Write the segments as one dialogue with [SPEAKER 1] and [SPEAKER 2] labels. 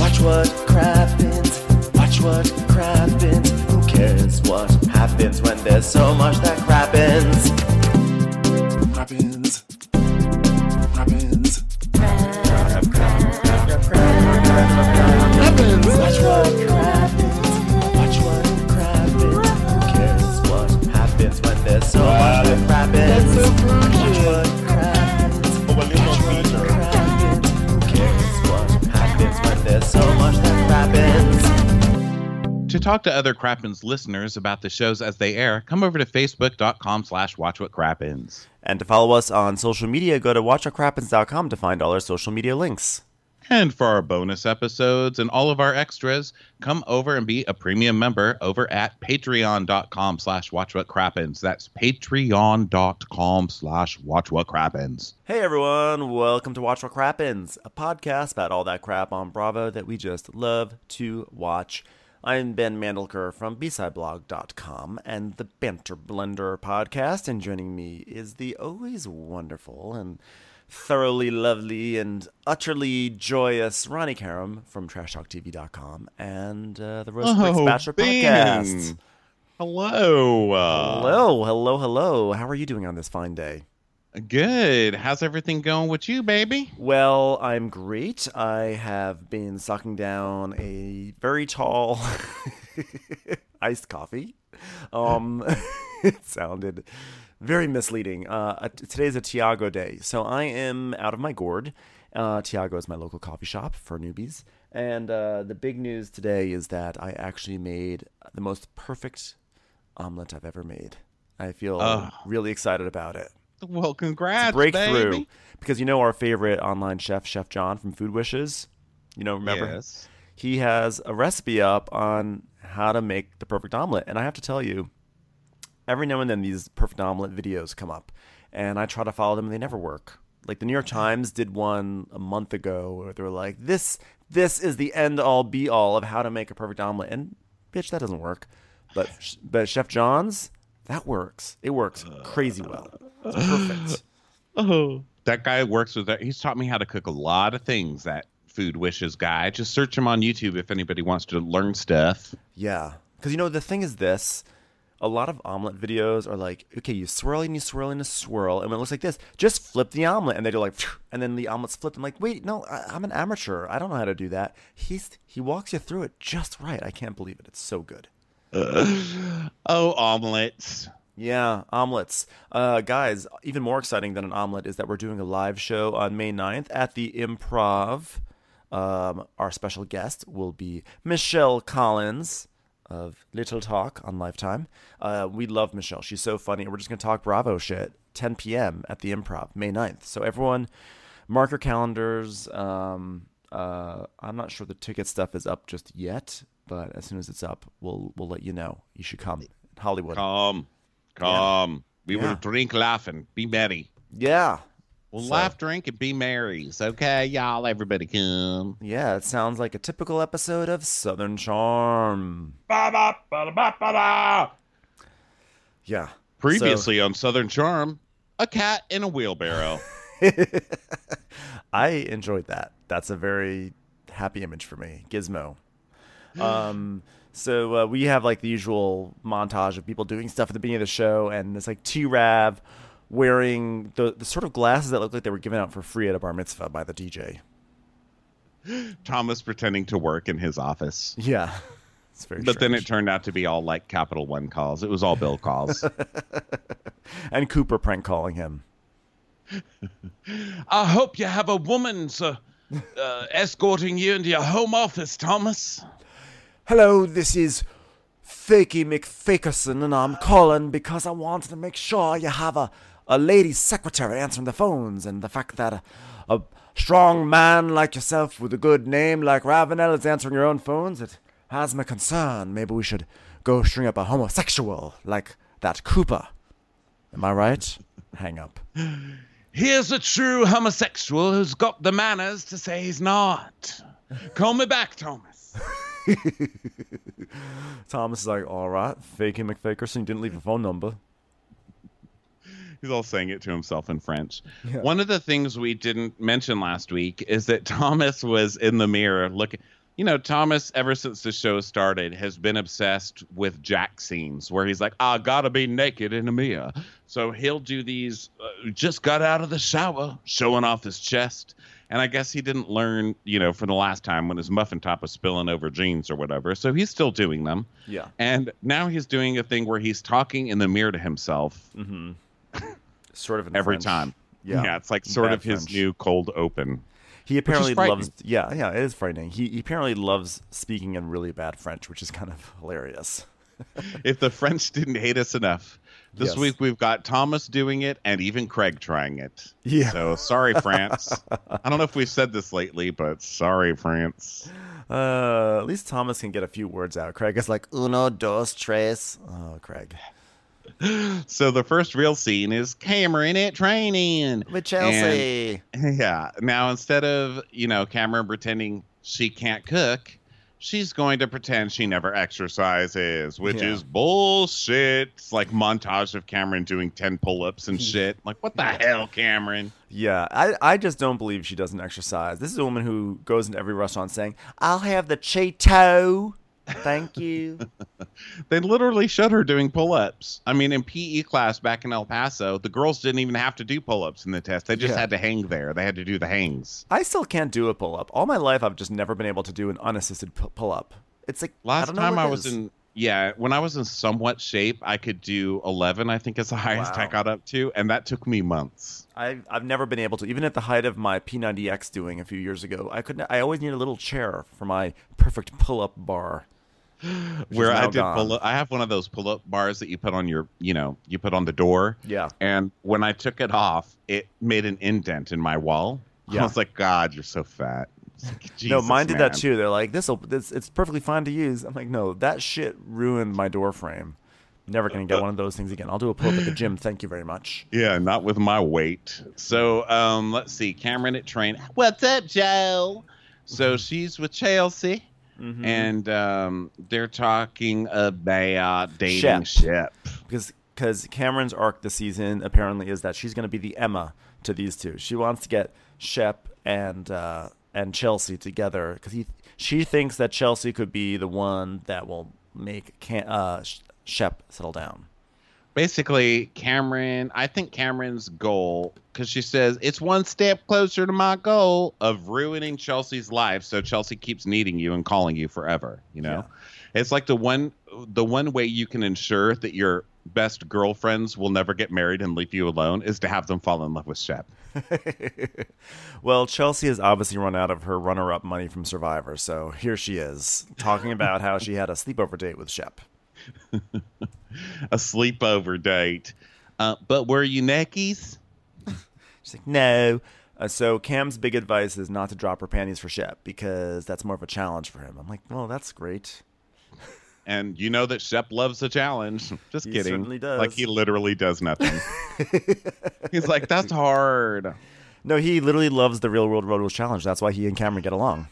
[SPEAKER 1] Watch what crappens. Watch what crappens. Who cares what happens when there's so much that crappens? Crappens. Crappens. Crappens. Watch what crappens. Watch what crappens. Who cares what happens when there's so much that crappens? Watch what crappens. Watch what crappens. Who cares what happens when there's so much that crappens?
[SPEAKER 2] To talk to other Crappens listeners about the shows as they air, come over to facebook.com/watchwhatcrappens.
[SPEAKER 3] And to follow us on social media, go to watchwhatcrappens.com to find all our social media links.
[SPEAKER 2] And for our bonus episodes and all of our extras, come over and be a premium member over at patreon.com/watchwhatcrappens. That's patreon.com/watchwhatcrappens.
[SPEAKER 3] Hey everyone, welcome to Watch What Crappens, a podcast about all that crap on Bravo that we just love to watch. I'm Ben Mandelker from BSideBlog.com and the Banter Blender podcast, and joining me is the always wonderful and thoroughly lovely and utterly joyous Ronnie Karam from TrashTalkTV.com and the Roast Bricks Bachelor podcast.
[SPEAKER 2] Hello.
[SPEAKER 3] Hello. How are you doing on this fine day?
[SPEAKER 2] Good. How's everything going with you, baby?
[SPEAKER 3] Well, I'm great. I have been sucking down a very tall iced coffee. It sounded very misleading. Today's a Tiago day, so I am out of my gourd. Tiago is my local coffee shop for newbies. And the big news today is that I actually made the most perfect omelet I've ever made. I feel really excited about it.
[SPEAKER 2] Well, congrats,
[SPEAKER 3] breakthrough,
[SPEAKER 2] baby.
[SPEAKER 3] Because you know our favorite online chef, Chef John from Food Wishes? Remember?
[SPEAKER 2] Yes.
[SPEAKER 3] He has a recipe up on how to make the perfect omelet. And I have to tell you, every now and then these perfect omelet videos come up. And I try to follow them and they never work. Like the New York Times did one a month ago where they were like, this is the end-all, be-all of how to make a perfect omelet. And, bitch, that doesn't work. But Chef John's, that works. It works crazy well. It's perfect.
[SPEAKER 2] Oh, that guy works with that. He's taught me how to cook a lot of things, that Food Wishes guy. Just search him on YouTube if anybody wants to learn stuff.
[SPEAKER 3] Yeah. Because, the thing is this. A lot of omelet videos are like, okay, you swirl and you swirl and you swirl. And when it looks like this, just flip the omelet. And they do like, and then the omelet's flipped. I'm like, wait, no, I'm an amateur. I don't know how to do that. He walks you through it just right. I can't believe it. It's so good.
[SPEAKER 2] Omelets.
[SPEAKER 3] Yeah, omelets. Guys, even more exciting than an omelet is that we're doing a live show on May 9th at the Improv. Our special guest will be Michelle Collins of Little Talk on Lifetime. We love Michelle. She's so funny. We're just going to talk Bravo shit. 10 p.m. at the Improv, May 9th. So everyone, mark your calendars. I'm not sure the ticket stuff is up just yet, but as soon as it's up, we'll let you know. You should come. Hollywood.
[SPEAKER 2] Come.
[SPEAKER 3] Yeah.
[SPEAKER 2] We will drink, laugh, and be merry.
[SPEAKER 3] Yeah.
[SPEAKER 2] We'll laugh, drink, and be merry. Okay, y'all, everybody come.
[SPEAKER 3] Yeah, it sounds like a typical episode of Southern Charm.
[SPEAKER 2] Ba-ba-ba-da-ba-ba-da.
[SPEAKER 3] Yeah.
[SPEAKER 2] Previously on Southern Charm, a cat in a wheelbarrow.
[SPEAKER 3] I enjoyed that. That's a very happy image for me. Gizmo. So we have like the usual montage of people doing stuff at the beginning of the show, and it's like T-Rav wearing the sort of glasses that look like they were given out for free at a bar mitzvah by the DJ.
[SPEAKER 2] Thomas pretending to work in his office.
[SPEAKER 3] Yeah. It's very
[SPEAKER 2] But
[SPEAKER 3] strange.
[SPEAKER 2] then it turned out to be all like Capital One calls. It was all Bill calls.
[SPEAKER 3] And Cooper prank calling him.
[SPEAKER 2] I hope you have a woman escorting you into your home office, Thomas.
[SPEAKER 3] Hello, this is Fakey McFakerson, and I'm calling because I wanted to make sure you have a lady secretary answering the phones, and the fact that a strong man like yourself with a good name like Ravenel is answering your own phones, it has me concerned. Maybe we should go string up a homosexual like that Cooper. Am I right? Hang up.
[SPEAKER 2] Here's a true homosexual who's got the manners to say he's not. Call me back, Thomas.
[SPEAKER 3] Thomas is like, all right, Fakey McFakerson, you didn't leave a phone number.
[SPEAKER 2] He's all saying it to himself in French.
[SPEAKER 3] Yeah.
[SPEAKER 2] One of the things we didn't mention last week is that Thomas was in the mirror You know, Thomas, ever since the show started, has been obsessed with Jack scenes where he's like, I gotta be naked in a Mia. So he'll do these, just got out of the shower, showing off his chest. And I guess he didn't learn, you know, from the last time when his muffin top was spilling over jeans or whatever. So he's still doing them.
[SPEAKER 3] Yeah.
[SPEAKER 2] And now he's doing a thing where he's talking in the mirror to himself.
[SPEAKER 3] Mm-hmm. Sort of in
[SPEAKER 2] every
[SPEAKER 3] French.
[SPEAKER 2] time.
[SPEAKER 3] Yeah.
[SPEAKER 2] It's like sort
[SPEAKER 3] Bad
[SPEAKER 2] of his
[SPEAKER 3] French.
[SPEAKER 2] new cold open.
[SPEAKER 3] He apparently
[SPEAKER 2] frightening.
[SPEAKER 3] loves. Yeah, it is frightening. He apparently loves speaking in really bad French, which is kind of hilarious.
[SPEAKER 2] If the French didn't hate us enough, this
[SPEAKER 3] Yes.
[SPEAKER 2] week we've got Thomas doing it and even Craig trying it.
[SPEAKER 3] Yeah.
[SPEAKER 2] So sorry, France. I don't know if we've said this lately, but sorry, France.
[SPEAKER 3] At least Thomas can get a few words out. Craig is like uno, dos, tres. Oh, Craig.
[SPEAKER 2] So the first real scene is Cameron at training
[SPEAKER 3] With Chelsea.
[SPEAKER 2] And, yeah. Now instead of, you know, Cameron pretending she can't cook, she's going to pretend she never exercises, which
[SPEAKER 3] Yeah.
[SPEAKER 2] is bullshit. It's like montage of Cameron doing 10 pull-ups and shit. Like, what the hell, Cameron?
[SPEAKER 3] Yeah, I just don't believe she doesn't exercise. This is a woman who goes into every restaurant saying, I'll have the Cheeto. Thank you.
[SPEAKER 2] They literally showed her doing pull-ups. I mean, in PE class back in El Paso, the girls didn't even have to do pull-ups in the test. They just
[SPEAKER 3] Yeah.
[SPEAKER 2] had to hang there. They had to do the hangs.
[SPEAKER 3] I still can't do a pull-up. All my life, I've just never been able to do an unassisted pull-up. It's like, I
[SPEAKER 2] Last
[SPEAKER 3] don't know
[SPEAKER 2] time
[SPEAKER 3] what
[SPEAKER 2] I
[SPEAKER 3] it
[SPEAKER 2] was
[SPEAKER 3] is.
[SPEAKER 2] when I was in somewhat shape, I could do 11, I think is the highest I
[SPEAKER 3] Wow.
[SPEAKER 2] got up to, and that took me months.
[SPEAKER 3] I've never been able to. Even at the height of my P90X doing a few years ago, I always need a little chair for my perfect pull-up bar.
[SPEAKER 2] Where
[SPEAKER 3] now
[SPEAKER 2] I did
[SPEAKER 3] gone.
[SPEAKER 2] I have one of those pull-up bars that you put on your, you put on the door.
[SPEAKER 3] Yeah.
[SPEAKER 2] And when I took it off, it made an indent in my wall.
[SPEAKER 3] Yeah.
[SPEAKER 2] I was like, God, you're so fat. It's like,
[SPEAKER 3] No,
[SPEAKER 2] Jesus,
[SPEAKER 3] mine did that
[SPEAKER 2] man.
[SPEAKER 3] too. They're like, it's perfectly fine to use. I'm like, no, that shit ruined my door frame. Never gonna get one of those things again. I'll do a pull-up at the gym. Thank you very much.
[SPEAKER 2] Yeah, not with my weight. So, let's see. Cameron at train. What's up, Joe? So she's with Chelsea,
[SPEAKER 3] Mhm.
[SPEAKER 2] and they're talking about dating Shep.
[SPEAKER 3] Because Cameron's arc this season apparently is that she's going to be the Emma to these two. She wants to get Shep and Chelsea together because she thinks that Chelsea could be the one that will make Shep settle down.
[SPEAKER 2] Basically, I think Cameron's goal, because she says, it's one step closer to my goal of ruining Chelsea's life, so Chelsea keeps needing you and calling you forever, you know?
[SPEAKER 3] Yeah.
[SPEAKER 2] It's like the one way you can ensure that your best girlfriends will never get married and leave you alone is to have them fall in love with Shep.
[SPEAKER 3] Well, Chelsea has obviously run out of her runner-up money from Survivor, so here she is talking about how she had a sleepover date with Shep.
[SPEAKER 2] A sleepover date. But were you neckies?
[SPEAKER 3] She's like, no. So Cam's big advice is not to drop her panties for Shep because that's more of a challenge for him. I'm like, well, that's great.
[SPEAKER 2] And you know that Shep loves a challenge. Just
[SPEAKER 3] He
[SPEAKER 2] kidding.
[SPEAKER 3] certainly does.
[SPEAKER 2] Like, he literally does nothing. He's like, that's hard.
[SPEAKER 3] No, he literally loves the Real World Road Rules Challenge. That's why he and Cameron get along.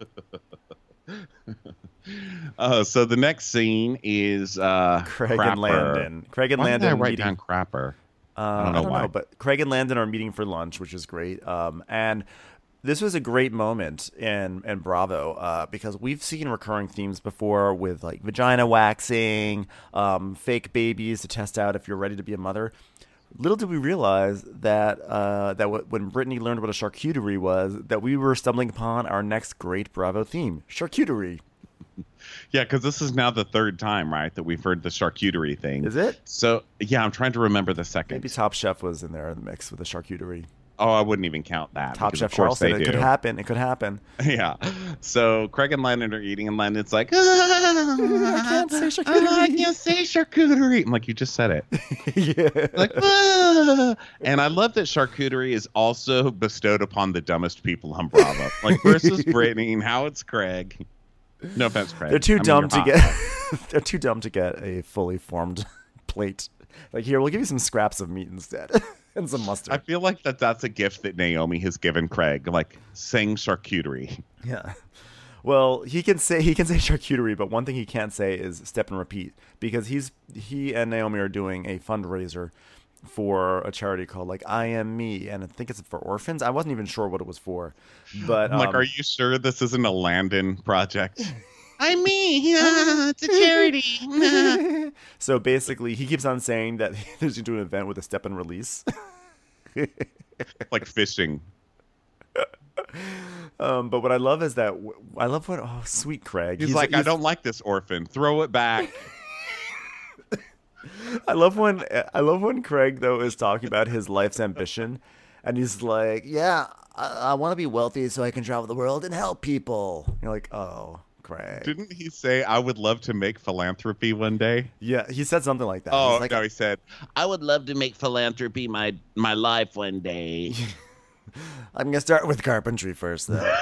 [SPEAKER 2] So the next scene is
[SPEAKER 3] Craig
[SPEAKER 2] Crapper.
[SPEAKER 3] and Landon. Craig and
[SPEAKER 2] Why
[SPEAKER 3] Landon
[SPEAKER 2] did I write
[SPEAKER 3] meeting.
[SPEAKER 2] down Crapper?
[SPEAKER 3] I
[SPEAKER 2] don't know why.
[SPEAKER 3] but Craig and Landon are meeting for lunch, which is great. And this was a great moment in Bravo because we've seen recurring themes before with like vagina waxing, fake babies to test out if you're ready to be a mother. Little did we realize that when Brittany learned what a charcuterie was, that we were stumbling upon our next great Bravo theme, charcuterie.
[SPEAKER 2] Yeah, because this is now the third time, right, that we've heard the charcuterie thing.
[SPEAKER 3] Is it?
[SPEAKER 2] So, yeah, I'm trying to remember the second.
[SPEAKER 3] Maybe Top Chef was in there in the mix with the charcuterie.
[SPEAKER 2] Oh, I wouldn't even count that.
[SPEAKER 3] Top
[SPEAKER 2] because
[SPEAKER 3] Chef
[SPEAKER 2] of course
[SPEAKER 3] Charleston.
[SPEAKER 2] they
[SPEAKER 3] It
[SPEAKER 2] do.
[SPEAKER 3] could happen. It could happen.
[SPEAKER 2] Yeah. So Craig and Landon are eating, and Landon's like,
[SPEAKER 3] I can't say charcuterie.
[SPEAKER 2] I can't say charcuterie. I'm like, you just said it.
[SPEAKER 3] Yeah.
[SPEAKER 2] Like, and I love that charcuterie is also bestowed upon the dumbest people on Bravo. Like, versus Brittany, and how it's Craig. No offense, Craig.
[SPEAKER 3] They're too
[SPEAKER 2] I mean,
[SPEAKER 3] dumb
[SPEAKER 2] you're
[SPEAKER 3] to
[SPEAKER 2] hot,
[SPEAKER 3] get. They're too dumb to get a fully formed plate. Like, here, we'll give you some scraps of meat instead, and some
[SPEAKER 2] I
[SPEAKER 3] mustard.
[SPEAKER 2] feel like that's a gift that Naomi has given Craig, like saying charcuterie.
[SPEAKER 3] Yeah. Well, he can say charcuterie, but one thing he can't say is step and repeat because he and Naomi are doing a fundraiser for a charity called like I Am Me, and I think it's for orphans. I wasn't even sure what it was for, but
[SPEAKER 2] I'm like, are you sure this isn't a Landon project? I'm me. Yeah, it's a charity.
[SPEAKER 3] So basically, he keeps on saying that there's going to do an event with a step and release.
[SPEAKER 2] Like fishing.
[SPEAKER 3] But what I love is that I love what sweet Craig.
[SPEAKER 2] He's like, I don't like this orphan. Throw it back.
[SPEAKER 3] I love when Craig though is talking about his life's ambition, and he's like, "Yeah, I want to be wealthy so I can travel the world and help people." You're like, "Oh, Craig."
[SPEAKER 2] Didn't he say, I would love to make philanthropy one day?
[SPEAKER 3] Yeah, he said something like that.
[SPEAKER 2] Oh,
[SPEAKER 3] He's like,
[SPEAKER 2] no, he said, I would love to make philanthropy my life one day.
[SPEAKER 3] I'm gonna start with carpentry first, though.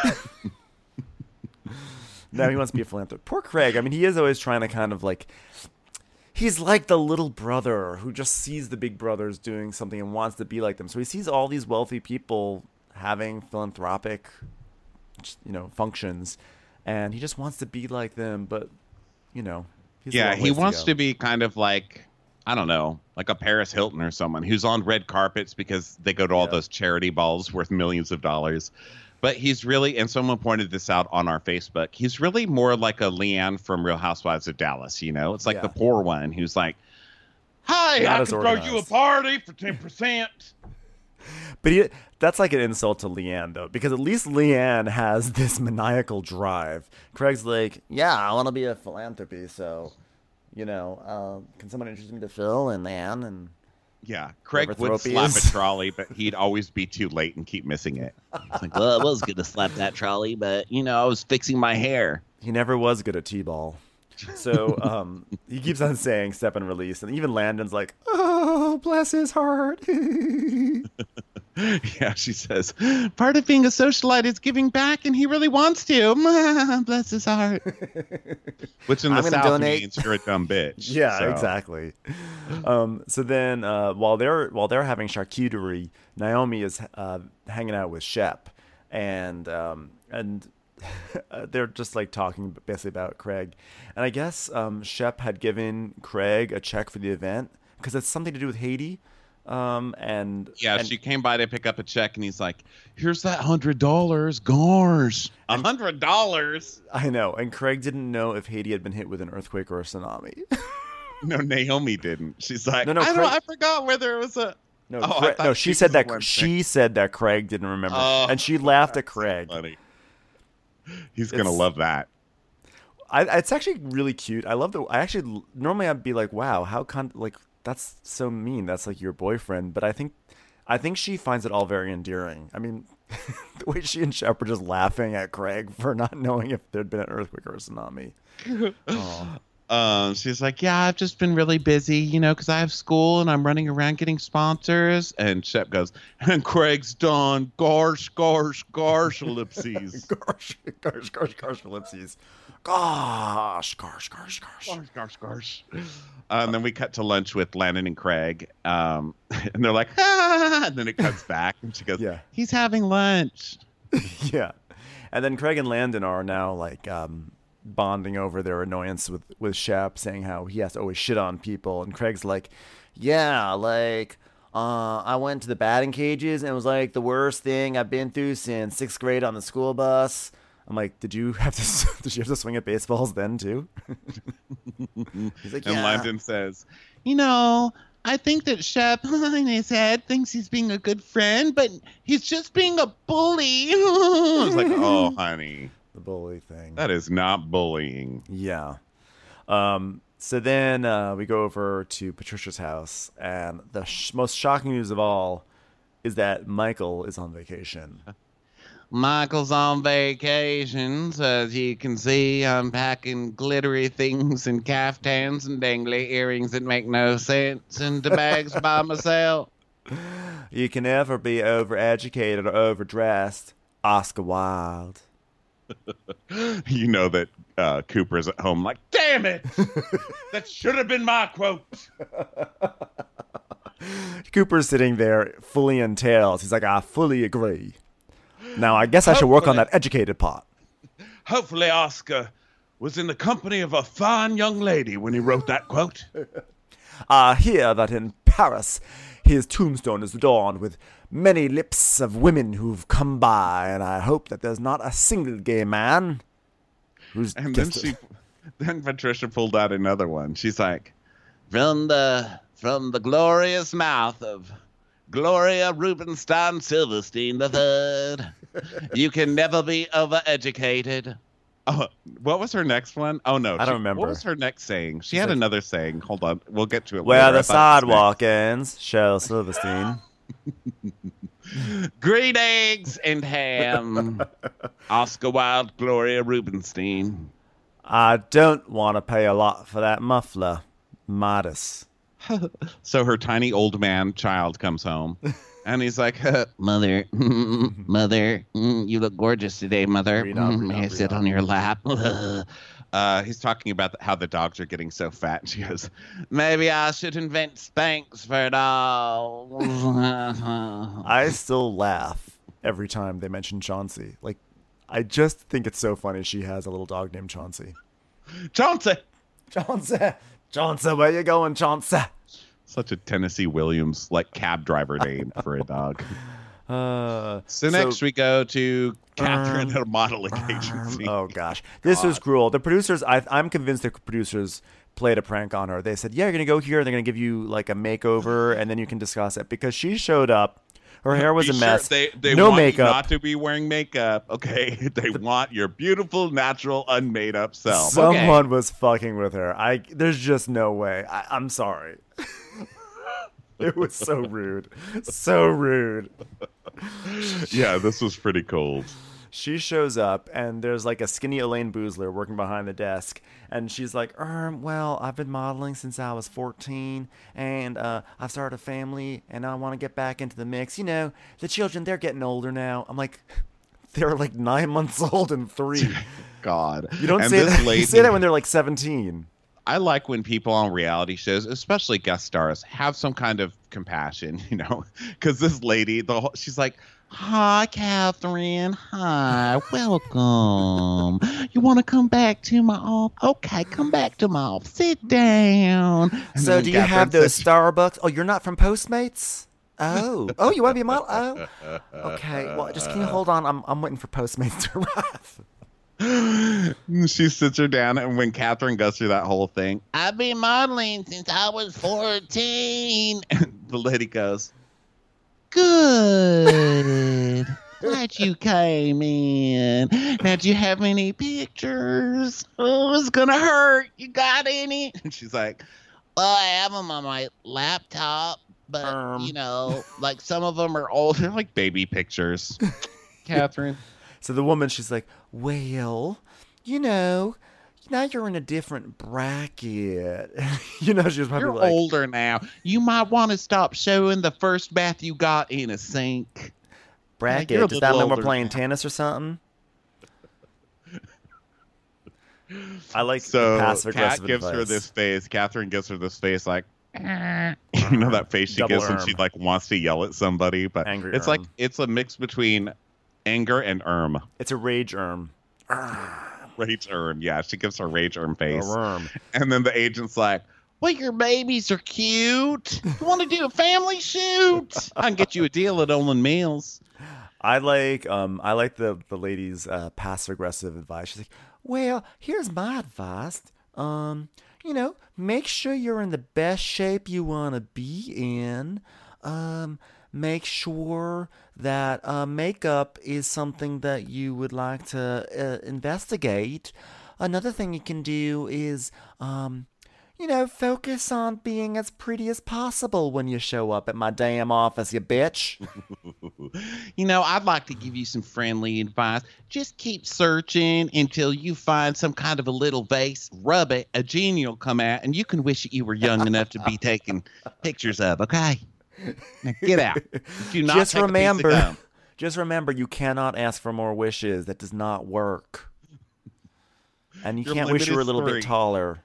[SPEAKER 3] Now he wants to be a philanthropist. Poor Craig. I mean, he is always trying to kind of like. He's like the little brother who just sees the big brothers doing something and wants to be like them. So he sees all these wealthy people having philanthropic, functions, and he just wants to be like them. But, he's
[SPEAKER 2] he wants to be kind of like, I don't know, like a Paris Hilton or someone who's on red carpets because they go to all those charity balls worth millions of dollars. But he's really, and someone pointed this out on our Facebook, he's really more like a Leanne from Real Housewives of Dallas, It's like the poor one who's like, hi, I can throw you a party for 10%.
[SPEAKER 3] But that's like an insult to Leanne, though, because at least Leanne has this maniacal drive. Craig's like, yeah, I want to be a philanthropy, so, can someone introduce me to Phil and Anne and...
[SPEAKER 2] Yeah, Craig would slap a trolley, but he'd always be too late and keep missing it. It's like, well, I was going to slap that trolley, but, I was fixing my hair.
[SPEAKER 3] He never was good at T-ball. So he keeps on saying step and release, and even Landon's like, oh, bless his heart.
[SPEAKER 2] Yeah, she says, part of being a socialite is giving back, and he really wants to. Bless his heart. Which in the South means you're a dumb bitch.
[SPEAKER 3] Yeah, so. Exactly. So then while they're having charcuterie, Naomi is hanging out with Shep, and they're just like talking basically about Craig. And I guess Shep had given Craig a check for the event because it's something to do with Haiti. And
[SPEAKER 2] she came by to pick up a check, and he's like, here's that $100. Gosh, $100.
[SPEAKER 3] I know. And Craig didn't know if Haiti had been hit with an earthquake or a tsunami.
[SPEAKER 2] No, Naomi didn't. She's like,
[SPEAKER 3] I
[SPEAKER 2] forgot whether it was a...
[SPEAKER 3] No, she said that Craig didn't remember. And she laughed at Craig.
[SPEAKER 2] Funny. He's going to love that.
[SPEAKER 3] It's actually really cute. I love normally I'd be like, wow, that's so mean. That's like your boyfriend. But I think she finds it all very endearing. I mean, the way she and Shep are just laughing at Craig for not knowing if there'd been an earthquake or a tsunami.
[SPEAKER 2] She's like, yeah, I've just been really busy, because I have school and I'm running around getting sponsors. And Shep goes, and Craig's done. Gosh, ellipses.
[SPEAKER 3] Gosh, ellipses. Gosh.
[SPEAKER 2] And then we cut to lunch with Landon and Craig. And they're like, ah! And then it cuts back. And she goes, yeah, he's having lunch.
[SPEAKER 3] Yeah. And then Craig and Landon are now like bonding over their annoyance with Shep, saying how he has to always shit on people. And Craig's like, yeah, like I went to the batting cages and it was like the worst thing I've been through since 6th grade on the school bus. I'm like, did you have to swing at baseballs then too? He's like, yeah.
[SPEAKER 2] And Landon says, I think that Shep in his head thinks he's being a good friend, but he's just being a bully. I was like, oh, honey.
[SPEAKER 3] The bully thing.
[SPEAKER 2] That is not bullying.
[SPEAKER 3] Yeah. So then we go over to Patricia's house, and the most shocking news of all is that Michael is on vacation.
[SPEAKER 2] Michael's on vacation, so as you can see, I'm packing glittery things and caftans and dangly earrings that make no sense into bags by myself.
[SPEAKER 3] You can never be overeducated or overdressed. Oscar Wilde.
[SPEAKER 2] You know that Cooper's at home like, damn it! That should have been my quote.
[SPEAKER 3] Cooper's sitting there fully in tails. He's like, I fully agree. Now, I guess I should work on that educated part.
[SPEAKER 2] Hopefully Oscar was in the company of a fine young lady when he wrote that quote.
[SPEAKER 3] I hear that in Paris. His tombstone is adorned with many lips of women who've come by, and I hope that there's not a single gay man who's
[SPEAKER 2] And then Patricia pulled out another one. She's like, from the glorious mouth of Gloria Rubenstein Silverstein III, you can never be overeducated. Oh, what was her next one? Oh, no.
[SPEAKER 3] I don't remember.
[SPEAKER 2] What was her next saying? She had another saying. Hold on. We'll get to it
[SPEAKER 3] Where
[SPEAKER 2] later.
[SPEAKER 3] the
[SPEAKER 2] I thought it was
[SPEAKER 3] sidewalk ends, Cheryl Silverstein.
[SPEAKER 2] next. Green eggs and ham. Oscar Wilde, Gloria Rubenstein.
[SPEAKER 3] I don't want to pay a lot for that muffler, Midas.
[SPEAKER 2] So her tiny old man child comes home. And he's like, Mother, Mother, you look gorgeous today, Mother. May I sit on your lap? He's talking about how the dogs are getting so fat. And she goes, maybe I should invent Spanx for dogs.
[SPEAKER 3] I still laugh every time they mention Chauncey. Like, I just think it's so funny she has a little dog named Chauncey.
[SPEAKER 2] Chauncey!
[SPEAKER 3] Chauncey, where you going, Chauncey?
[SPEAKER 2] Such a Tennessee Williams, like, cab driver name for a dog. So next we go to Catherine at a modeling agency.
[SPEAKER 3] Oh, gosh. This was cruel. The producers, I'm convinced the producers played a prank on her. They said, yeah, you're going to go here. They're going to give you, like, a makeover, and then you can discuss it. Because she showed up. Her hair was a mess.
[SPEAKER 2] They
[SPEAKER 3] no
[SPEAKER 2] want
[SPEAKER 3] makeup.
[SPEAKER 2] You not to be wearing makeup, okay? They want your beautiful, natural, unmade up self.
[SPEAKER 3] Someone was fucking with her. There's just no way. I'm sorry. It was so rude. So rude.
[SPEAKER 2] Yeah, this was pretty cold.
[SPEAKER 3] She shows up, and there's like a skinny Elaine Boozler working behind the desk. And she's like, well, I've been modeling since I was 14, and I've started a family, and I want to get back into the mix. You know, the children, they're getting older now. I'm like, they're like 9 months old and 3.
[SPEAKER 2] God.
[SPEAKER 3] You don't
[SPEAKER 2] and
[SPEAKER 3] say
[SPEAKER 2] this
[SPEAKER 3] that.
[SPEAKER 2] lady,
[SPEAKER 3] You say that when they're like 17.
[SPEAKER 2] I like when people on reality shows, especially guest stars, have some kind of compassion, you know, because this lady, she's like, hi, Catherine. Hi, welcome. You want to come back to my office? Okay, come back to my office. Sit down. And
[SPEAKER 3] so do you have those Starbucks? Oh, you're not from Postmates? Oh, you want to be a model? Oh, okay. Well, just can you hold on? I'm waiting for Postmates to arrive.
[SPEAKER 2] She sits her down, and when Catherine goes through that whole thing, I've been modeling since I was 14. And the lady goes, good. Glad you came in. Now, do you have any pictures? Oh, it's gonna hurt. You got any? And she's like, well, I have them on my laptop, but you know, like some of them are old. They're like baby pictures. Catherine.
[SPEAKER 3] So the woman, she's like, well, you know, now you're in a different bracket. You know, she was probably
[SPEAKER 2] You're older now. You might want to stop showing the first bath you got in a sink.
[SPEAKER 3] Bracket? Does that mean we're playing tennis or something? I like the passive aggressive
[SPEAKER 2] gives
[SPEAKER 3] advice.
[SPEAKER 2] her this face. Catherine gives her this face like, you know that face she
[SPEAKER 3] Double
[SPEAKER 2] gives when
[SPEAKER 3] erm.
[SPEAKER 2] she like wants to yell at somebody, but
[SPEAKER 3] Angry
[SPEAKER 2] it's
[SPEAKER 3] erm.
[SPEAKER 2] like it's a mix between anger and
[SPEAKER 3] It's a rage erm.
[SPEAKER 2] Rage erm. Yeah, she gives her rage erm face.
[SPEAKER 3] Erm.
[SPEAKER 2] And then the agent's like, well, your babies are cute. You want to do a family shoot? I can get you a deal at Olin Mills.
[SPEAKER 3] I like the lady's passive aggressive advice. She's like, well, here's my advice. You know, make sure you're in the best shape you want to be in. Make sure that makeup is something that you would like to investigate. Another thing you can do is, you know, focus on being as pretty as possible when you show up at my damn office, you bitch.
[SPEAKER 2] You know, I'd like to give you some friendly advice. Just keep searching until you find some kind of a little vase, rub it, a genie will come out, and you can wish that you were young enough to be taking pictures of, okay? Now get out. Do not
[SPEAKER 3] Just
[SPEAKER 2] take a piece of gum.
[SPEAKER 3] just remember, you cannot ask for more wishes. That does not work. And you
[SPEAKER 2] Your
[SPEAKER 3] can't wish you were a
[SPEAKER 2] limit is
[SPEAKER 3] little
[SPEAKER 2] 3.
[SPEAKER 3] bit taller.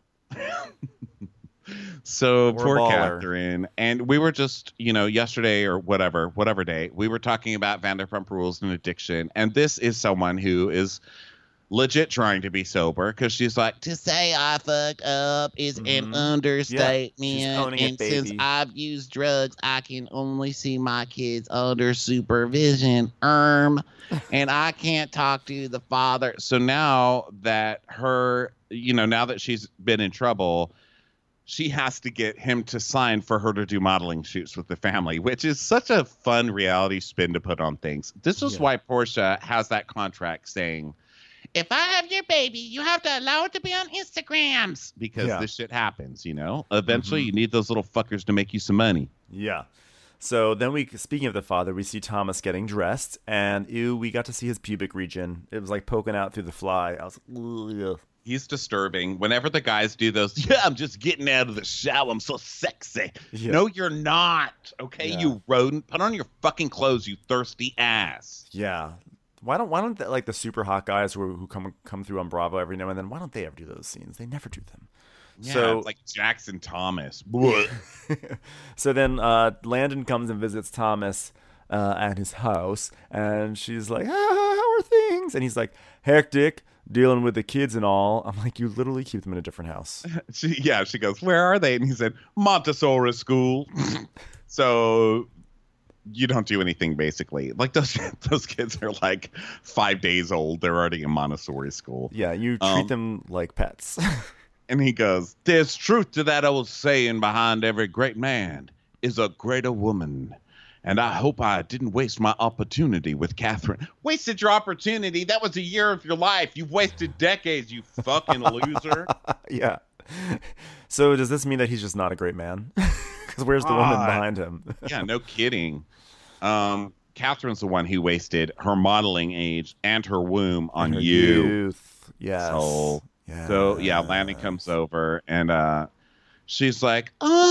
[SPEAKER 2] So
[SPEAKER 3] Or a
[SPEAKER 2] poor
[SPEAKER 3] baller.
[SPEAKER 2] Catherine. And we were just, you know, yesterday or whatever day, we were talking about Vanderpump Rules and addiction. And this is someone who is legit trying to be sober because she's like, to say I fucked up is an understatement.
[SPEAKER 3] She's owning it,
[SPEAKER 2] And since
[SPEAKER 3] baby.
[SPEAKER 2] I've used drugs, I can only see my kids under supervision. And I can't talk to the father. So now that now that she's been in trouble, she has to get him to sign for her to do modeling shoots with the family, which is such a fun reality spin to put on things. This is why Portia has that contract saying, if I have your baby, you have to allow it to be on Instagrams because this shit happens, Eventually, you need those little fuckers to make you some money.
[SPEAKER 3] Yeah. So then speaking of the father, we see Thomas getting dressed, and we got to see his pubic region. It was like poking out through the fly. I was like, ugh.
[SPEAKER 2] He's disturbing. Whenever the guys do those, I'm just getting out of the shower. I'm so sexy. Yeah. No, you're not. Okay, you rodent. Put on your fucking clothes, you thirsty ass.
[SPEAKER 3] Yeah. Why don't the super hot guys who come through on Bravo every now and then? Why don't they ever do those scenes? They never do them.
[SPEAKER 2] Yeah,
[SPEAKER 3] so
[SPEAKER 2] it's like Jackson Thomas.
[SPEAKER 3] So then Landon comes and visits Thomas at his house, and she's like, how are things? And he's like, hectic, dealing with the kids and all. I'm like, you literally keep them in a different house.
[SPEAKER 2] She goes, where are they? And he said, Montessori school. So you don't do anything, basically. Like those kids are like 5 days old. They're already in Montessori school.
[SPEAKER 3] Yeah, you treat them like pets.
[SPEAKER 2] And he goes, there's truth to that old saying, behind every great man is a greater woman. And I hope I didn't waste my opportunity with Catherine. Wasted your opportunity? That was a year of your life. You've wasted decades, you fucking loser.
[SPEAKER 3] Yeah. So does this mean that he's just not a great man? Because where's the woman behind him?
[SPEAKER 2] Yeah, no kidding. Catherine's the one who wasted her modeling age and her womb on
[SPEAKER 3] her
[SPEAKER 2] you.
[SPEAKER 3] Youth. Yes.
[SPEAKER 2] So Landon comes over and she's like,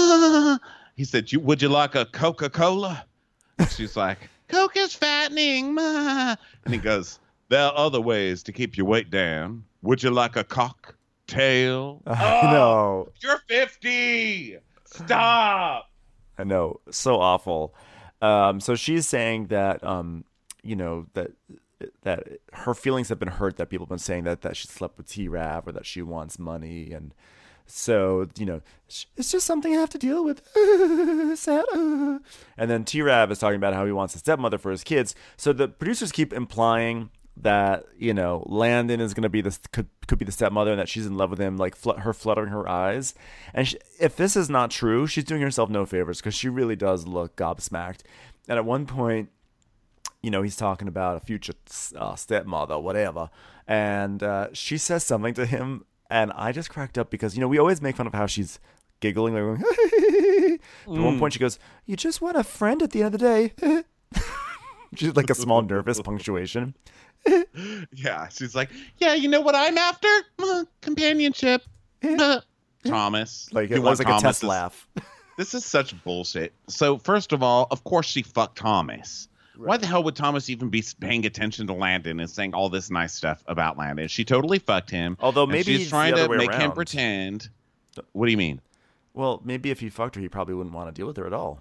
[SPEAKER 2] he said, would you like a Coca-Cola? And she's like, Coke is fattening, ma. And he goes, there are other ways to keep your weight down. Would you like a cocktail?
[SPEAKER 3] I know.
[SPEAKER 2] You're 50. Stop.
[SPEAKER 3] I know. So awful. So she's saying that, that her feelings have been hurt, that people have been saying that she slept with T-Rav or that she wants money. And so, it's just something I have to deal with. Sad. And then T-Rav is talking about how he wants a stepmother for his kids. So the producers keep implying that, Landon is going to be could be the stepmother and that she's in love with him, like her fluttering her eyes. And if this is not true, she's doing herself no favors because she really does look gobsmacked. And at one point, he's talking about a future stepmother, whatever. And she says something to him. And I just cracked up because, we always make fun of how she's giggling. Like, but at one point she goes, you just want a friend at the end of the day. She's like a small nervous punctuation.
[SPEAKER 2] Yeah, she's like, yeah, you know what I'm after? Companionship. Thomas.
[SPEAKER 3] Like it was like a test laugh.
[SPEAKER 2] This is such bullshit. So first of all, of course she fucked Thomas. Right. Why the hell would Thomas even be paying attention to Landon and saying all this nice stuff about Landon? She totally fucked him.
[SPEAKER 3] Although maybe
[SPEAKER 2] she's trying to make him pretend. What do you mean?
[SPEAKER 3] Well, maybe if he fucked her, he probably wouldn't want to deal with her at all.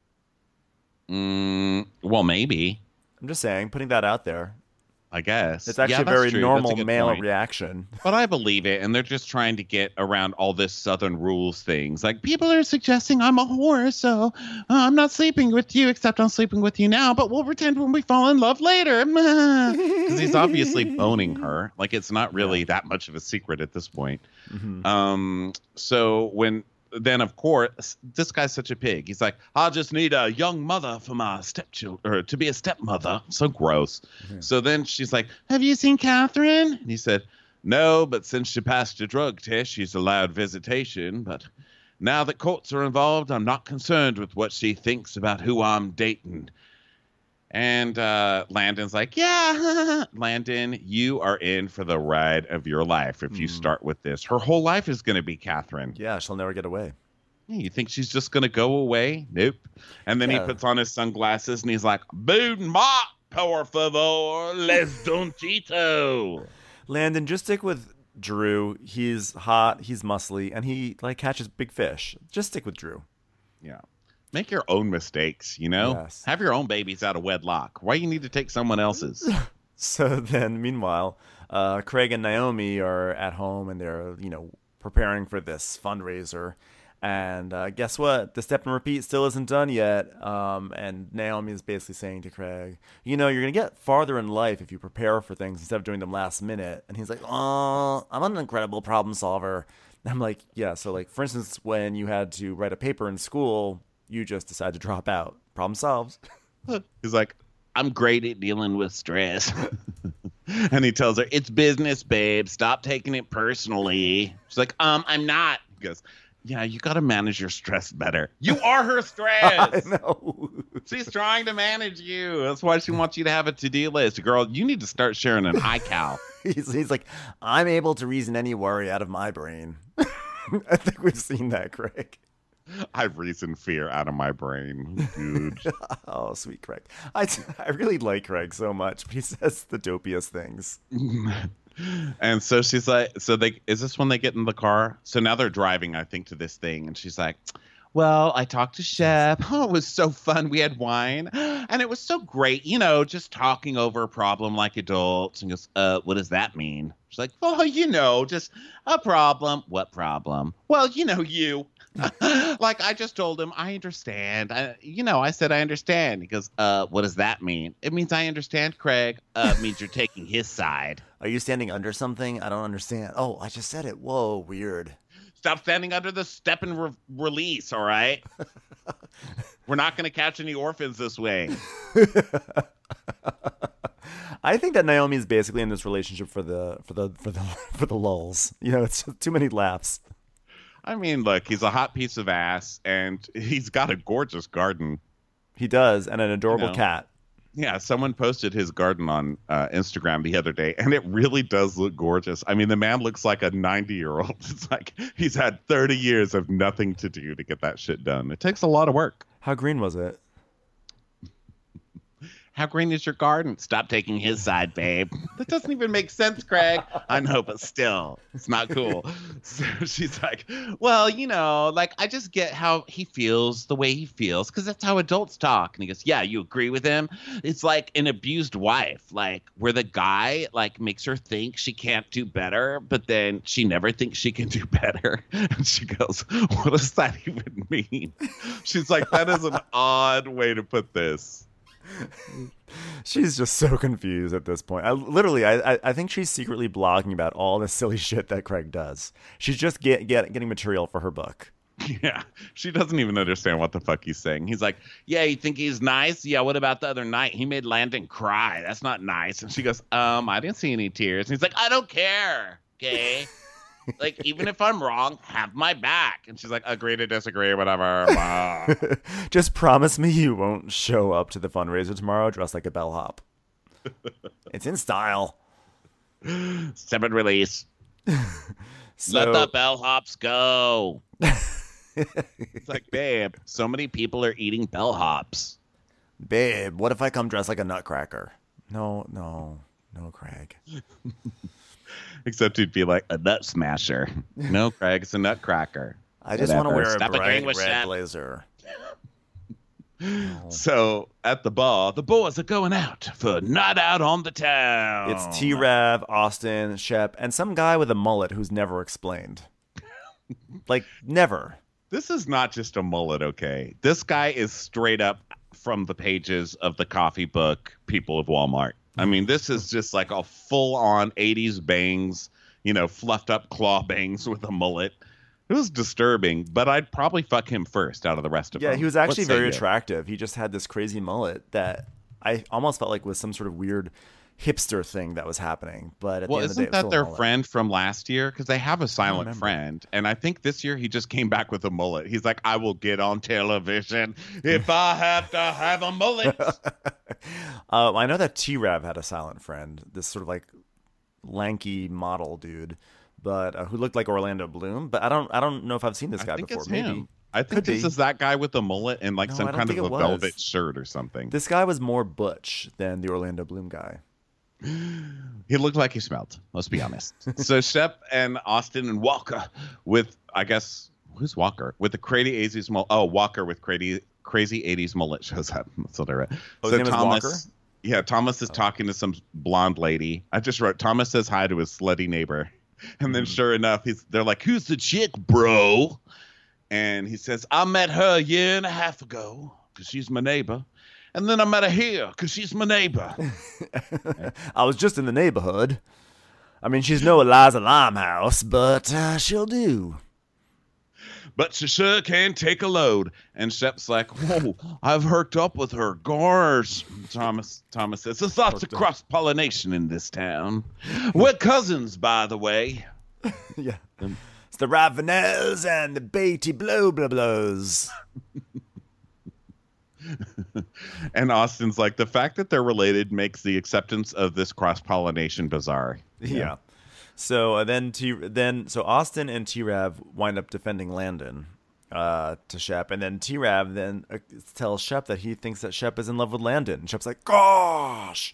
[SPEAKER 2] Well, maybe.
[SPEAKER 3] I'm just saying, putting that out there.
[SPEAKER 2] I guess.
[SPEAKER 3] It's actually a very normal male reaction.
[SPEAKER 2] But I believe it, and they're just trying to get around all this Southern rules things. Like, people are suggesting I'm a whore, so I'm not sleeping with you, except I'm sleeping with you now, but we'll pretend when we fall in love later. Because he's obviously boning her. Like, it's not really that much of a secret at this point. Mm-hmm. Then, of course, this guy's such a pig. He's like, I'll just need a young mother for my stepchildren, or to be a stepmother. So gross. Mm-hmm. So then she's like, have you seen Catherine? And he said, no, but since she passed a drug test, she's allowed visitation. But now that courts are involved, I'm not concerned with what she thinks about who I'm dating. And Landon's like, yeah, Landon, you are in for the ride of your life if you start with this. Her whole life is going to be Catherine.
[SPEAKER 3] Yeah, she'll never get away.
[SPEAKER 2] You think she's just going to go away? Nope. And then he puts on his sunglasses and he's like, boon mop, por favor, les donchito.
[SPEAKER 3] Landon, just stick with Drew. He's hot, he's muscly, and he catches big fish. Just stick with Drew.
[SPEAKER 2] Yeah. Make your own mistakes, Yes. Have your own babies out of wedlock. Why you need to take someone else's?
[SPEAKER 3] So then, meanwhile, Craig and Naomi are at home and they're, preparing for this fundraiser. And guess what? The step and repeat still isn't done yet. And Naomi is basically saying to Craig, you're going to get farther in life if you prepare for things instead of doing them last minute. And he's like, oh, I'm an incredible problem solver. And I'm like, yeah. So, like, for instance, when you had to write a paper in school, you just decide to drop out. Problem solved.
[SPEAKER 2] He's like, I'm great at dealing with stress. And he tells her, it's business, babe. Stop taking it personally. She's like, I'm not. He goes, yeah, you got to manage your stress better. You are her stress.
[SPEAKER 3] I know.
[SPEAKER 2] She's trying to manage you. That's why she wants you to have a to-do list. Girl, you need to start sharing an iCal.
[SPEAKER 3] He's like, I'm able to reason any worry out of my brain. I think we've seen that, Craig.
[SPEAKER 2] I reason fear out of my brain, dude.
[SPEAKER 3] Oh, sweet Craig. I really like Craig so much. He says the dopiest things.
[SPEAKER 2] And so she's like, is this when they get in the car? So now they're driving, I think, to this thing. And she's like, well, I talked to Shep. Oh, it was so fun. We had wine and it was so great, just talking over a problem like adults. And goes, what does that mean? She's like, well, just a problem. What problem? Well, you. Like, I just told him, I understand. I said, I understand. He goes, what does that mean? It means I understand, Craig. It means you're taking his side.
[SPEAKER 3] Are you standing under something? I don't understand. Oh, I just said it. Whoa, weird.
[SPEAKER 2] Stop standing under the step and release, all right? We're not going to catch any orphans this way.
[SPEAKER 3] I think that Naomi is basically in this relationship for the lulls. It's too many laughs.
[SPEAKER 2] I mean, look, he's a hot piece of ass, and he's got a gorgeous garden.
[SPEAKER 3] He does, and an adorable cat.
[SPEAKER 2] Yeah, someone posted his garden on Instagram the other day, and it really does look gorgeous. I mean, the man looks like a 90-year-old. It's like he's had 30 years of nothing to do to get that shit done. It takes a lot of work.
[SPEAKER 3] How green was it?
[SPEAKER 2] How green is your garden? Stop taking his side, babe. That doesn't even make sense, Craig. I know, but still, it's not cool. So she's like, well, I just get how he feels the way he feels because that's how adults talk. And he goes, yeah, you agree with him? It's like an abused wife, like where the guy makes her think she can't do better, but then she never thinks she can do better. And she goes, what does that even mean? She's like, that is an odd way to put this.
[SPEAKER 3] She's just so confused at this point. I think she's secretly blogging about all the silly shit that Craig does. She's just getting material for her book.
[SPEAKER 2] Yeah, she doesn't even understand what the fuck he's saying. He's like, yeah, you think he's nice? Yeah, what about the other night? He made Landon cry. That's not nice. And she goes, I didn't see any tears. And he's like, I don't care, okay? Like, even if I'm wrong, have my back. And she's like, agree to disagree, whatever.
[SPEAKER 3] Just promise me you won't show up to the fundraiser tomorrow dressed like a bellhop. It's in style.
[SPEAKER 2] Step and release. Let the bellhops go. It's like, babe, so many people are eating bellhops.
[SPEAKER 3] Babe, what if I come dressed like a nutcracker? No, Craig.
[SPEAKER 2] Except he'd be like a nut smasher. No, Craig, it's a nutcracker.
[SPEAKER 3] I just want to wear a bright red blazer.
[SPEAKER 2] So at the bar, the boys are going out for a night out on the town.
[SPEAKER 3] It's T-Rav, Austin, Shep, and some guy with a mullet who's never explained. Like, never.
[SPEAKER 2] This is not just a mullet, okay? This guy is straight up from the pages of the coffee book People of Walmart. I mean, this is just like a full-on 80s bangs, fluffed up claw bangs with a mullet. It was disturbing, but I'd probably fuck him first out of the rest of them.
[SPEAKER 3] Yeah, he was actually very attractive. He just had this crazy mullet that I almost felt like was some sort of weird hipster thing that was happening. But at the end of the day,
[SPEAKER 2] isn't that their friend from last year? Because they have a silent friend. And I think this year he just came back with a mullet. He's like, I will get on television if I have to have a mullet.
[SPEAKER 3] I know that T-Rav had a silent friend, this sort of like lanky model dude, but who looked like Orlando Bloom. But I don't know if I've seen this guy before. Maybe.
[SPEAKER 2] Him. I think this is that guy with the mullet and some kind of a velvet shirt or something.
[SPEAKER 3] This guy was more butch than the Orlando Bloom guy.
[SPEAKER 2] He looked like he smelled. Let's be honest. So Shep and Austin and Walker with, I guess, who's Walker? With the crazy 80s mullet. Oh, Walker with crazy 80s mullet shows up. That's what I read.
[SPEAKER 3] Oh, his name is Walker?
[SPEAKER 2] Yeah, Thomas is talking to some blonde lady. I just wrote, Thomas says hi to his slutty neighbor. And then sure enough, they're like, who's the chick, bro? And he says, I met her a year and a half ago because she's my neighbor. And then I met her here because she's my neighbor.
[SPEAKER 3] I was just in the neighborhood. I mean, she's no Eliza Limehouse, but she'll do.
[SPEAKER 2] But she sure can take a load. And Shep's like, whoa, I've hooked up with her. Gars. Thomas says, there's lots of cross-pollination in this town. We're cousins, by the way.
[SPEAKER 3] Yeah. It's the Ravenels and the Beatty Blow-Blow-Blows.
[SPEAKER 2] And Austin's like, the fact that they're related makes the acceptance of this cross-pollination bizarre.
[SPEAKER 3] Yeah. So so Austin and T-Rav wind up defending Landon to Shep, and then T-Rav then tells Shep that he thinks that Shep is in love with Landon. And Shep's like, gosh.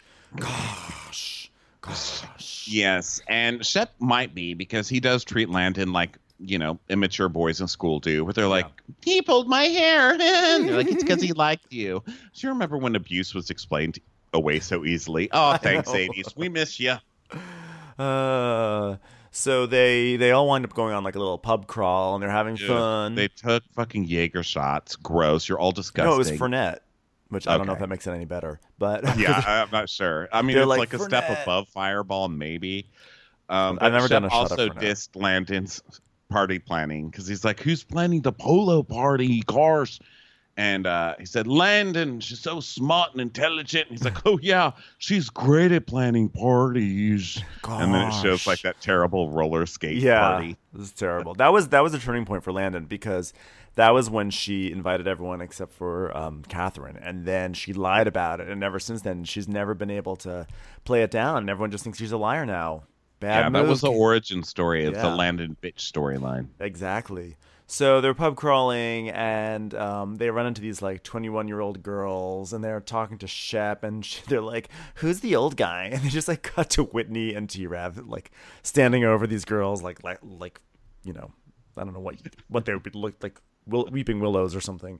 [SPEAKER 2] Yes, and Shep might be, because he does treat Landon like, immature boys in school do, where they're like, he pulled my hair. And you're like, it's because he liked you. Do you remember when abuse was explained away so easily? Oh, thanks, 80s. We miss you.
[SPEAKER 3] So they all wind up going on like a little pub crawl, and they're having fun.
[SPEAKER 2] They took fucking Jaeger shots. Gross. You're all disgusting.
[SPEAKER 3] No, it was Fernet, which I don't know if that makes it any better. But
[SPEAKER 2] yeah, I'm not sure. I mean, it's like a
[SPEAKER 3] Fernet.
[SPEAKER 2] step above Fireball, maybe.
[SPEAKER 3] I've never done a shot
[SPEAKER 2] also
[SPEAKER 3] of Fernet.
[SPEAKER 2] dissed Landon's party planning, because he's like, who's planning the polo party, cars? And he said, Landon, she's so smart and intelligent. And he's like, oh, yeah, she's great at planning parties.
[SPEAKER 3] Gosh.
[SPEAKER 2] And then it shows like that terrible roller skate party.
[SPEAKER 3] This is terrible. That was a turning point for Landon, because that was when she invited everyone except for Catherine. And then she lied about it. And ever since then, she's never been able to play it down. And everyone just thinks she's a liar now. Bad move.
[SPEAKER 2] That was the origin story of the Landon bitch storyline.
[SPEAKER 3] Exactly. So they're pub crawling, and they run into these like 21-year-old girls, and they're talking to Shep, and they're like, "Who's the old guy?" And they just like cut to Whitney and T-Rav like standing over these girls, like I don't know what they would look like, weeping willows or something.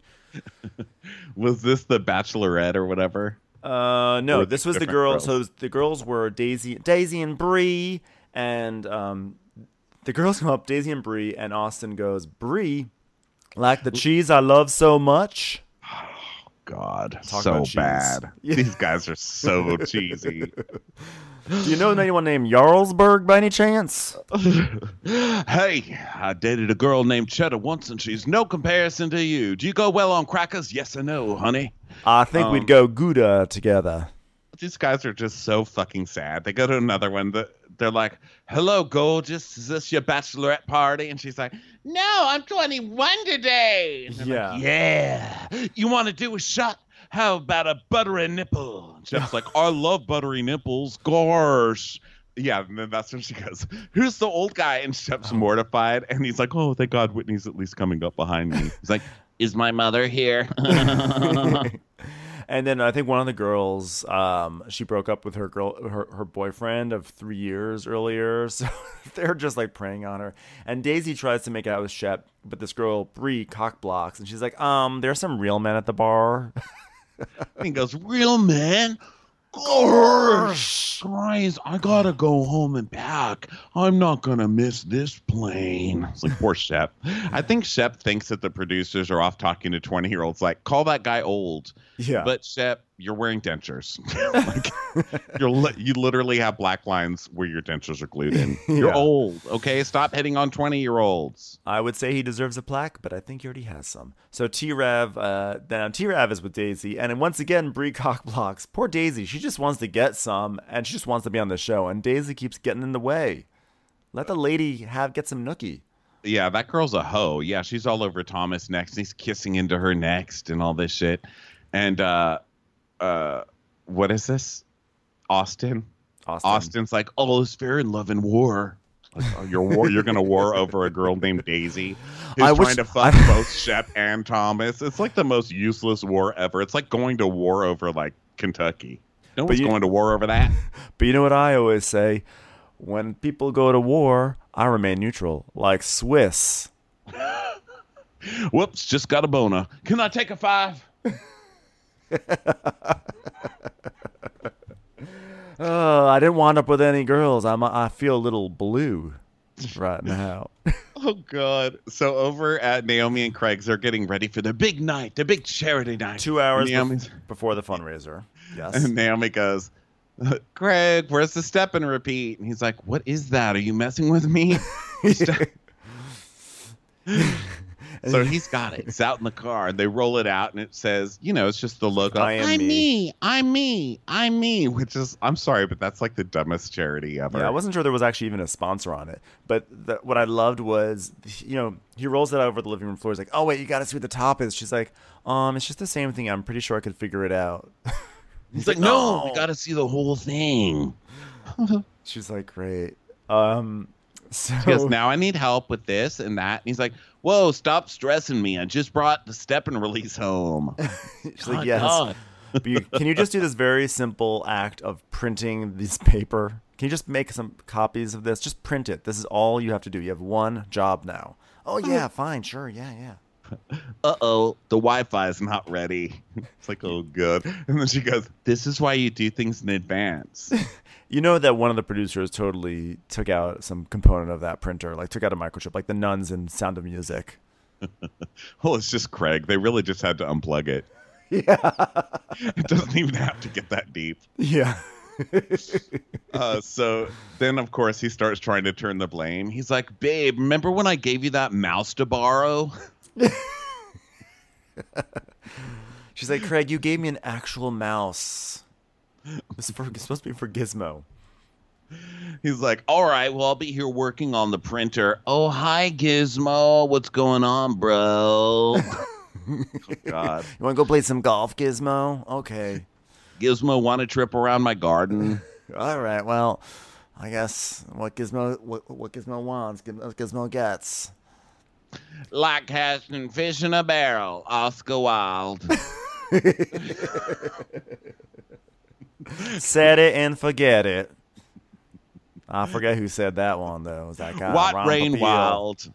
[SPEAKER 2] Was this the Bachelorette or whatever?
[SPEAKER 3] No, this was the girl. So the girls were Daisy and Bree, and the girls come up, Daisy and Bree, and Austin goes, Bree, like the cheese I love so much.
[SPEAKER 2] Oh, God,
[SPEAKER 3] Talk
[SPEAKER 2] so
[SPEAKER 3] about cheese.
[SPEAKER 2] bad.
[SPEAKER 3] Yeah.
[SPEAKER 2] These guys are so cheesy.
[SPEAKER 3] Do you know anyone named Jarlsberg by any chance?
[SPEAKER 2] Hey, I dated a girl named Cheddar once, and she's no comparison to you. Do you go well on crackers? Yes or no, honey?
[SPEAKER 3] I think we'd go Gouda together.
[SPEAKER 2] These guys are just so fucking sad. They go to another one. They're like, hello, gorgeous. Is this your bachelorette party? And she's like, no, I'm 21 today. And
[SPEAKER 3] Yeah.
[SPEAKER 2] like, yeah. You want to do a shot? How about a buttery nipple? And Shep's like, I love buttery nipples. Gosh. Yeah, and then that's when she goes, who's the old guy? And Shep's mortified. And he's like, oh, thank God Whitney's at least coming up behind me. He's like, is my mother here?
[SPEAKER 3] And then I think one of the girls, she broke up with her boyfriend of 3 years earlier. So they're just like preying on her. And Daisy tries to make out with Shep, but this girl, Bree, cock blocks. And she's like, there's some real men at the bar.
[SPEAKER 2] And he goes, real men? Gosh, guys, I gotta go home and pack. I'm not gonna miss this plane. It's like, poor Shep. I think Shep thinks that the producers are off talking to 20-year-olds, like, call that guy old.
[SPEAKER 3] Yeah.
[SPEAKER 2] But Shep, you're wearing dentures. You literally have black lines where your dentures are glued in. You're
[SPEAKER 3] Yeah.
[SPEAKER 2] old, okay? Stop hitting on 20-year-olds.
[SPEAKER 3] I would say he deserves a plaque, but I think he already has some. So T-Rav is with Daisy, and once again, Bree cock blocks. Poor Daisy, she just wants to get some, and she just wants to be on the show, and Daisy keeps getting in the way. Let the lady get some nookie.
[SPEAKER 2] Yeah, that girl's a hoe. Yeah, she's all over Thomas next. He's kissing into her next and all this shit. And what is this? Austin. Austin's like, oh, it's fair in love and war. Like, oh, you're gonna war over a girl named Daisy who's trying to fuck both Shep and Thomas. It's like the most useless war ever. It's like going to war over like Kentucky. No one's going to war over that.
[SPEAKER 3] But you know what I always say? When people go to war, I remain neutral, like Swiss.
[SPEAKER 2] Whoops, just got a boner. Can I take a 5?
[SPEAKER 3] Oh, I didn't wind up with any girls. I feel a little blue right now.
[SPEAKER 2] Oh God! So over at Naomi and Craig's, they're getting ready for the big night, the big charity night.
[SPEAKER 3] 2 hours
[SPEAKER 2] Naomi's-
[SPEAKER 3] before the fundraiser. Yes.
[SPEAKER 2] And Naomi goes, Craig, where's the step and repeat? And he's like, what is that? Are you messing with me? So he's got it. It's out in the car. And they roll it out, and it says, it's just the logo.
[SPEAKER 3] I am
[SPEAKER 2] I'm
[SPEAKER 3] me.
[SPEAKER 2] I'm me. Which is, I'm sorry, but that's like the dumbest charity ever.
[SPEAKER 3] Yeah, I wasn't sure there was actually even a sponsor on it. But what I loved was, he rolls it out over the living room floor. He's like, oh, wait, you got to see what the top is. She's like, it's just the same thing. I'm pretty sure I could figure it out.
[SPEAKER 2] He's like, no, we got to see the whole thing.
[SPEAKER 3] She's like, great. So
[SPEAKER 2] Because now I need help with this and that. And he's like, whoa, stop stressing me. I just brought the step and release home.
[SPEAKER 3] she's like, yes. But can you just do this very simple act of printing this paper? Can you just make some copies of this? Just print it. This is all you have to do. You have one job now. Oh, yeah, fine, sure, yeah.
[SPEAKER 2] Uh-oh, the Wi-Fi is not ready. It's like, oh, good. And then she goes, this is why you do things in advance.
[SPEAKER 3] You know that one of the producers totally took out some component of that printer, like took out a microchip, like the nuns in Sound of Music.
[SPEAKER 2] Well, it's just Craig. They really just had to unplug it.
[SPEAKER 3] Yeah.
[SPEAKER 2] It doesn't even have to get that deep.
[SPEAKER 3] Yeah.
[SPEAKER 2] So then, of course, he starts trying to turn the blame. He's like, babe, remember when I gave you that mouse to borrow?
[SPEAKER 3] She's like, Craig, you gave me an actual mouse. It's supposed to be for Gizmo.
[SPEAKER 2] He's like, all right, well, I'll be here working on the printer. Oh, hi, Gizmo. What's going on, bro? Oh, God.
[SPEAKER 3] You want to go play some golf, Gizmo? Okay.
[SPEAKER 2] Gizmo, want to trip around my garden?
[SPEAKER 3] All right. Well, I guess what Gizmo wants, Gizmo gets.
[SPEAKER 2] Like casting fish in a barrel, Oscar Wilde.
[SPEAKER 3] Set it and forget it. I forget who said that one though. Was that guy?
[SPEAKER 2] What
[SPEAKER 3] Ron
[SPEAKER 2] Rain
[SPEAKER 3] Popeil?
[SPEAKER 2] Wild?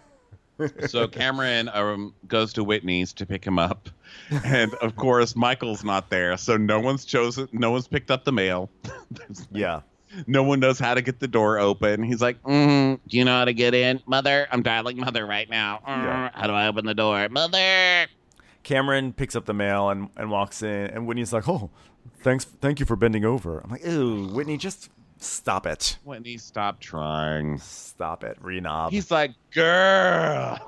[SPEAKER 2] So Cameron goes to Whitney's to pick him up, and of course Michael's not there, so no one's picked up the mail.
[SPEAKER 3] Yeah.
[SPEAKER 2] No one knows how to get the door open. He's like, do you know how to get in? Mother, I'm dialing Mother right now.
[SPEAKER 3] Yeah.
[SPEAKER 2] How do I open the door? Mother.
[SPEAKER 3] Cameron picks up the mail and walks in, and Whitney's like, "Oh, thank you for bending over." I'm like, "Ew, Whitney, just stop it.
[SPEAKER 2] Whitney, stop trying.
[SPEAKER 3] Stop it, Renob."
[SPEAKER 2] He's like, girl.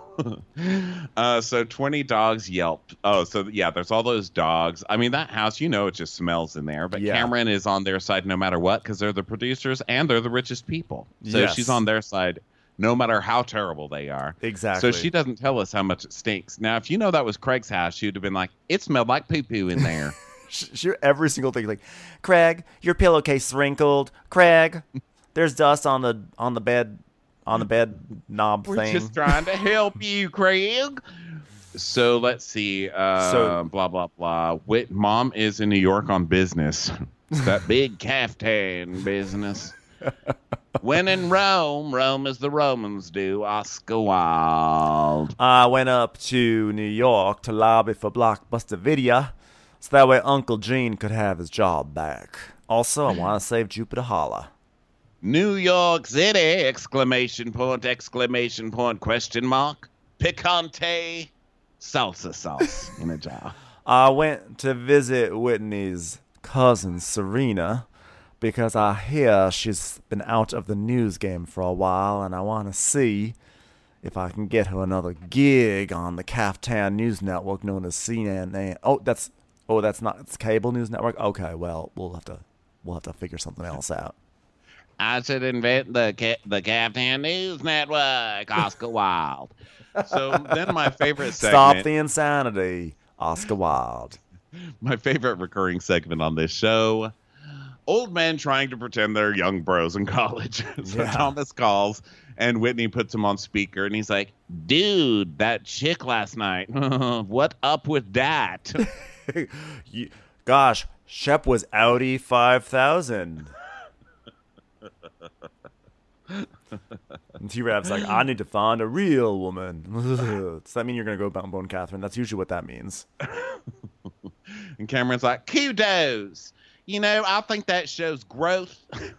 [SPEAKER 2] So 20 dogs yelped. Oh, so yeah, there's all those dogs. I mean, that house, it just smells in there. But
[SPEAKER 3] Yeah.
[SPEAKER 2] Cameron is on their side no matter what, because they're the producers and they're the richest people. So
[SPEAKER 3] Yes.
[SPEAKER 2] she's on their side no matter how terrible they are.
[SPEAKER 3] Exactly.
[SPEAKER 2] So she doesn't tell us how much it stinks. Now, if that was Craig's house, she would have been like, it smelled like poo-poo in there.
[SPEAKER 3] She every single thing, like, Craig, your pillowcase wrinkled. Craig, there's dust on the bed knob
[SPEAKER 2] We're
[SPEAKER 3] thing.
[SPEAKER 2] just trying to help you, Craig. So let's see. Blah, blah, blah. Mom is in New York on business. It's that big caftan business. When in Rome, Rome as the Romans do. Oscar Wilde.
[SPEAKER 3] I went up to New York to lobby for Blockbuster Video, so that way Uncle Gene could have his job back. Also, I want to save Jupiter Holla.
[SPEAKER 2] New York City! Exclamation point, question mark. Picante salsa sauce in a jar.
[SPEAKER 3] I went to visit Whitney's cousin Serena because I hear she's been out of the news game for a while, and I want to see if I can get her another gig on the Caftan News Network known as CNN. That's not, it's cable news network. Okay, well, we'll have to figure something else out.
[SPEAKER 2] I should invent the Caftan News Network, Oscar Wilde. So then my favorite segment.
[SPEAKER 3] Stop the insanity, Oscar Wilde.
[SPEAKER 2] My favorite recurring segment on this show. Old men trying to pretend they're young bros in college. So
[SPEAKER 3] Yeah.
[SPEAKER 2] Thomas calls and Whitney puts him on speaker and he's like, dude, that chick last night. What up with that?
[SPEAKER 3] Gosh, Shep was Audi 5000. And T-Rap's like, I need to find a real woman. Does that mean you're going to go Bone Catherine? That's usually what that means.
[SPEAKER 2] And Cameron's like, kudos. I think that shows growth.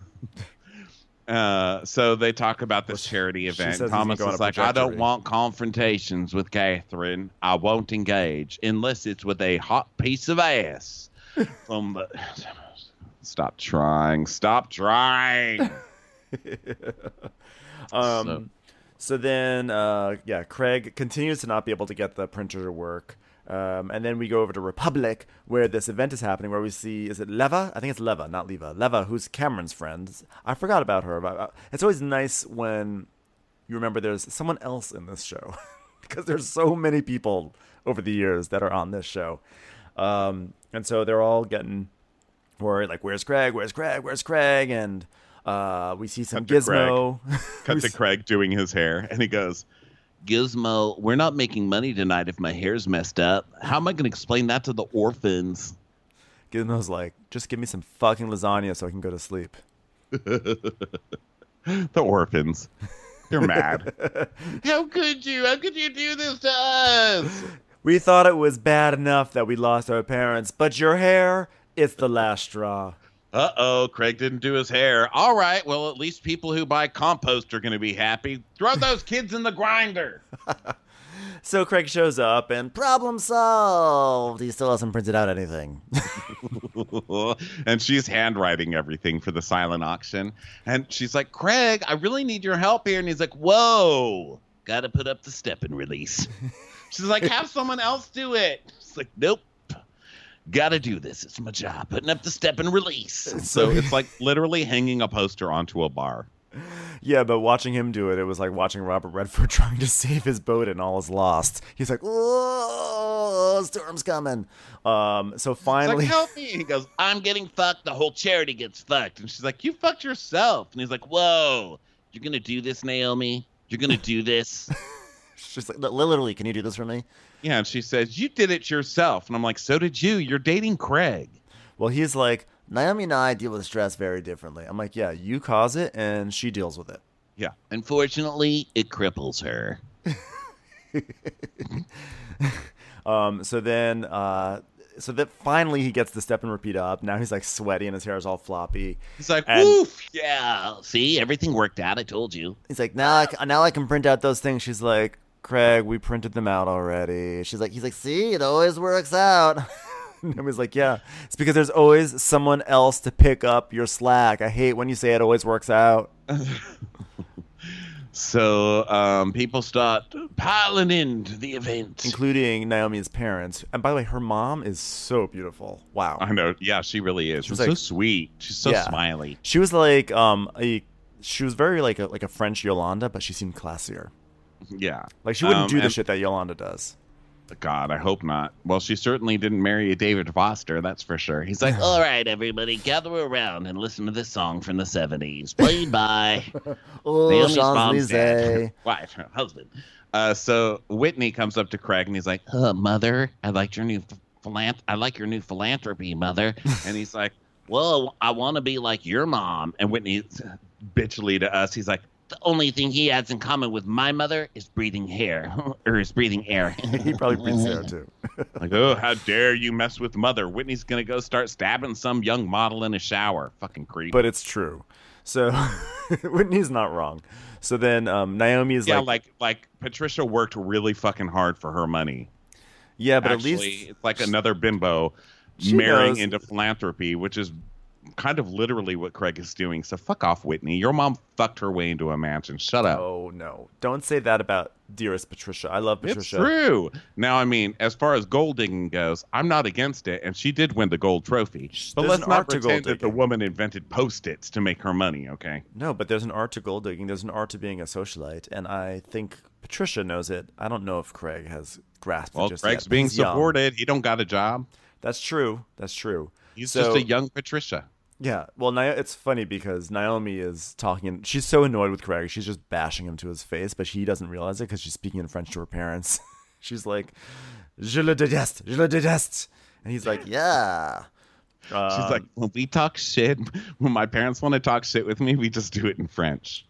[SPEAKER 2] So they talk about this charity event.
[SPEAKER 3] says he's
[SPEAKER 2] Thomas
[SPEAKER 3] gonna go on
[SPEAKER 2] is
[SPEAKER 3] a
[SPEAKER 2] like, I don't
[SPEAKER 3] trajectory.
[SPEAKER 2] want confrontations with Catherine. I won't engage unless it's with a hot piece of ass. From the... Stop trying.
[SPEAKER 3] So then, Craig continues to not be able to get the printer to work. And then we go over to Republic, where this event is happening, where we see, is it Leva? I think it's Leva, not Leva. Leva, who's Cameron's friend. I forgot about her. It's always nice when you remember there's someone else in this show. Because there's so many people over the years that are on this show. And so they're all getting worried, like, where's Craig? And we see some Gizmo.
[SPEAKER 2] Cut to Craig doing his hair, and he goes, Gizmo, we're not making money tonight if my hair's messed up. How am I going to explain that to the orphans?
[SPEAKER 3] Gizmo's like, just give me some fucking lasagna so I can go to sleep.
[SPEAKER 2] The orphans. They're mad. How could you do this to us?
[SPEAKER 3] We thought it was bad enough that we lost our parents, but your hair, it's the last straw.
[SPEAKER 2] Uh-oh, Craig didn't do his hair. All right, well, at least people who buy compost are going to be happy. Throw those kids in the grinder.
[SPEAKER 3] So Craig shows up and problem solved. He still hasn't printed out anything.
[SPEAKER 2] And she's handwriting everything for the silent auction. And she's like, Craig, I really need your help here. And he's like, whoa, got to put up the step and release. She's like, have someone else do it. She's like, nope. Gotta do this. It's my job. Putting up the step and release. So it's like literally hanging a poster onto a bar.
[SPEAKER 3] Yeah, but watching him do it, it was like watching Robert Redford trying to save his boat and all is lost. He's like, "Oh, storm's coming." So finally,
[SPEAKER 2] it's like, help me. He goes, I'm getting fucked. The whole charity gets fucked. And she's like, you fucked yourself. And he's like, whoa, you're gonna do this, Naomi? You're gonna do this?
[SPEAKER 3] She's like, literally, can you do this for me?
[SPEAKER 2] Yeah, and she says, you did it yourself. And I'm like, so did you. You're dating Craig.
[SPEAKER 3] Well, he's like, Naomi and I deal with stress very differently. I'm like, yeah, you cause it, and she deals with it.
[SPEAKER 2] Yeah. Unfortunately, it cripples her.
[SPEAKER 3] So that finally he gets the step and repeat up. Now he's like sweaty and his hair is all floppy.
[SPEAKER 2] He's like, woof, yeah. See, everything worked out. I told you.
[SPEAKER 3] He's like, now I can print out those things. She's like, Craig, we printed them out already. He's like, see, it always works out. And he's like, yeah, it's because there's always someone else to pick up your slack. I hate when you say it always works out.
[SPEAKER 2] So people start piling into the event.
[SPEAKER 3] Including Naomi's parents. And by the way, her mom is so beautiful. Wow.
[SPEAKER 2] I know. Yeah, she really is. She's
[SPEAKER 3] like,
[SPEAKER 2] so sweet. She's so smiley.
[SPEAKER 3] She was like she was very like a French Yolanda, but she seemed classier.
[SPEAKER 2] Yeah.
[SPEAKER 3] Like she wouldn't do the shit that Yolanda does.
[SPEAKER 2] God, I hope not. Well, she certainly didn't marry a David Foster, that's for sure. He's like, all right, everybody, gather around and listen to this song from the 70s, played by Naomi's mom's dad, wife, her husband. So Whitney comes up to Craig and he's like, Mother, I like your new philanthropy, Mother. And he's like, well, I want to be like your mom. And Whitney's bitchly to us. He's like, the only thing he has in common with my mother is breathing air.
[SPEAKER 3] He probably breathes air, too.
[SPEAKER 2] Like, oh, how dare you mess with Mother. Whitney's going to go start stabbing some young model in a shower. Fucking creep.
[SPEAKER 3] But it's true. So Whitney's not wrong. So then Naomi is
[SPEAKER 2] like Patricia worked really fucking hard for her money.
[SPEAKER 3] Yeah, but
[SPEAKER 2] actually,
[SPEAKER 3] at least
[SPEAKER 2] it's like another bimbo marrying into philanthropy, which is kind of literally what Craig is doing. So fuck off, Whitney. Your mom fucked her way into a mansion. Shut up.
[SPEAKER 3] Oh, no. Don't say that about dearest Patricia. I love Patricia.
[SPEAKER 2] It's true. Now, I mean, as far as gold digging goes, I'm not against it, and she did win the gold trophy. But let's not pretend that the woman invented Post-its to make her money, okay?
[SPEAKER 3] No, but there's an art to gold digging. There's an art to being a socialite, and I think Patricia knows it. I don't know if Craig has grasped it just
[SPEAKER 2] Craig's
[SPEAKER 3] yet.
[SPEAKER 2] being supported. He don't got a job.
[SPEAKER 3] That's true. That's true.
[SPEAKER 2] He's just a young Patricia.
[SPEAKER 3] Yeah, well, it's funny because Naomi is talking, and she's so annoyed with Craig. She's just bashing him to his face, but he doesn't realize it because she's speaking in French to her parents. She's like, je le déteste. And he's like, yeah.
[SPEAKER 2] She's like, when we talk shit, when my parents want to talk shit with me, we just do it in French.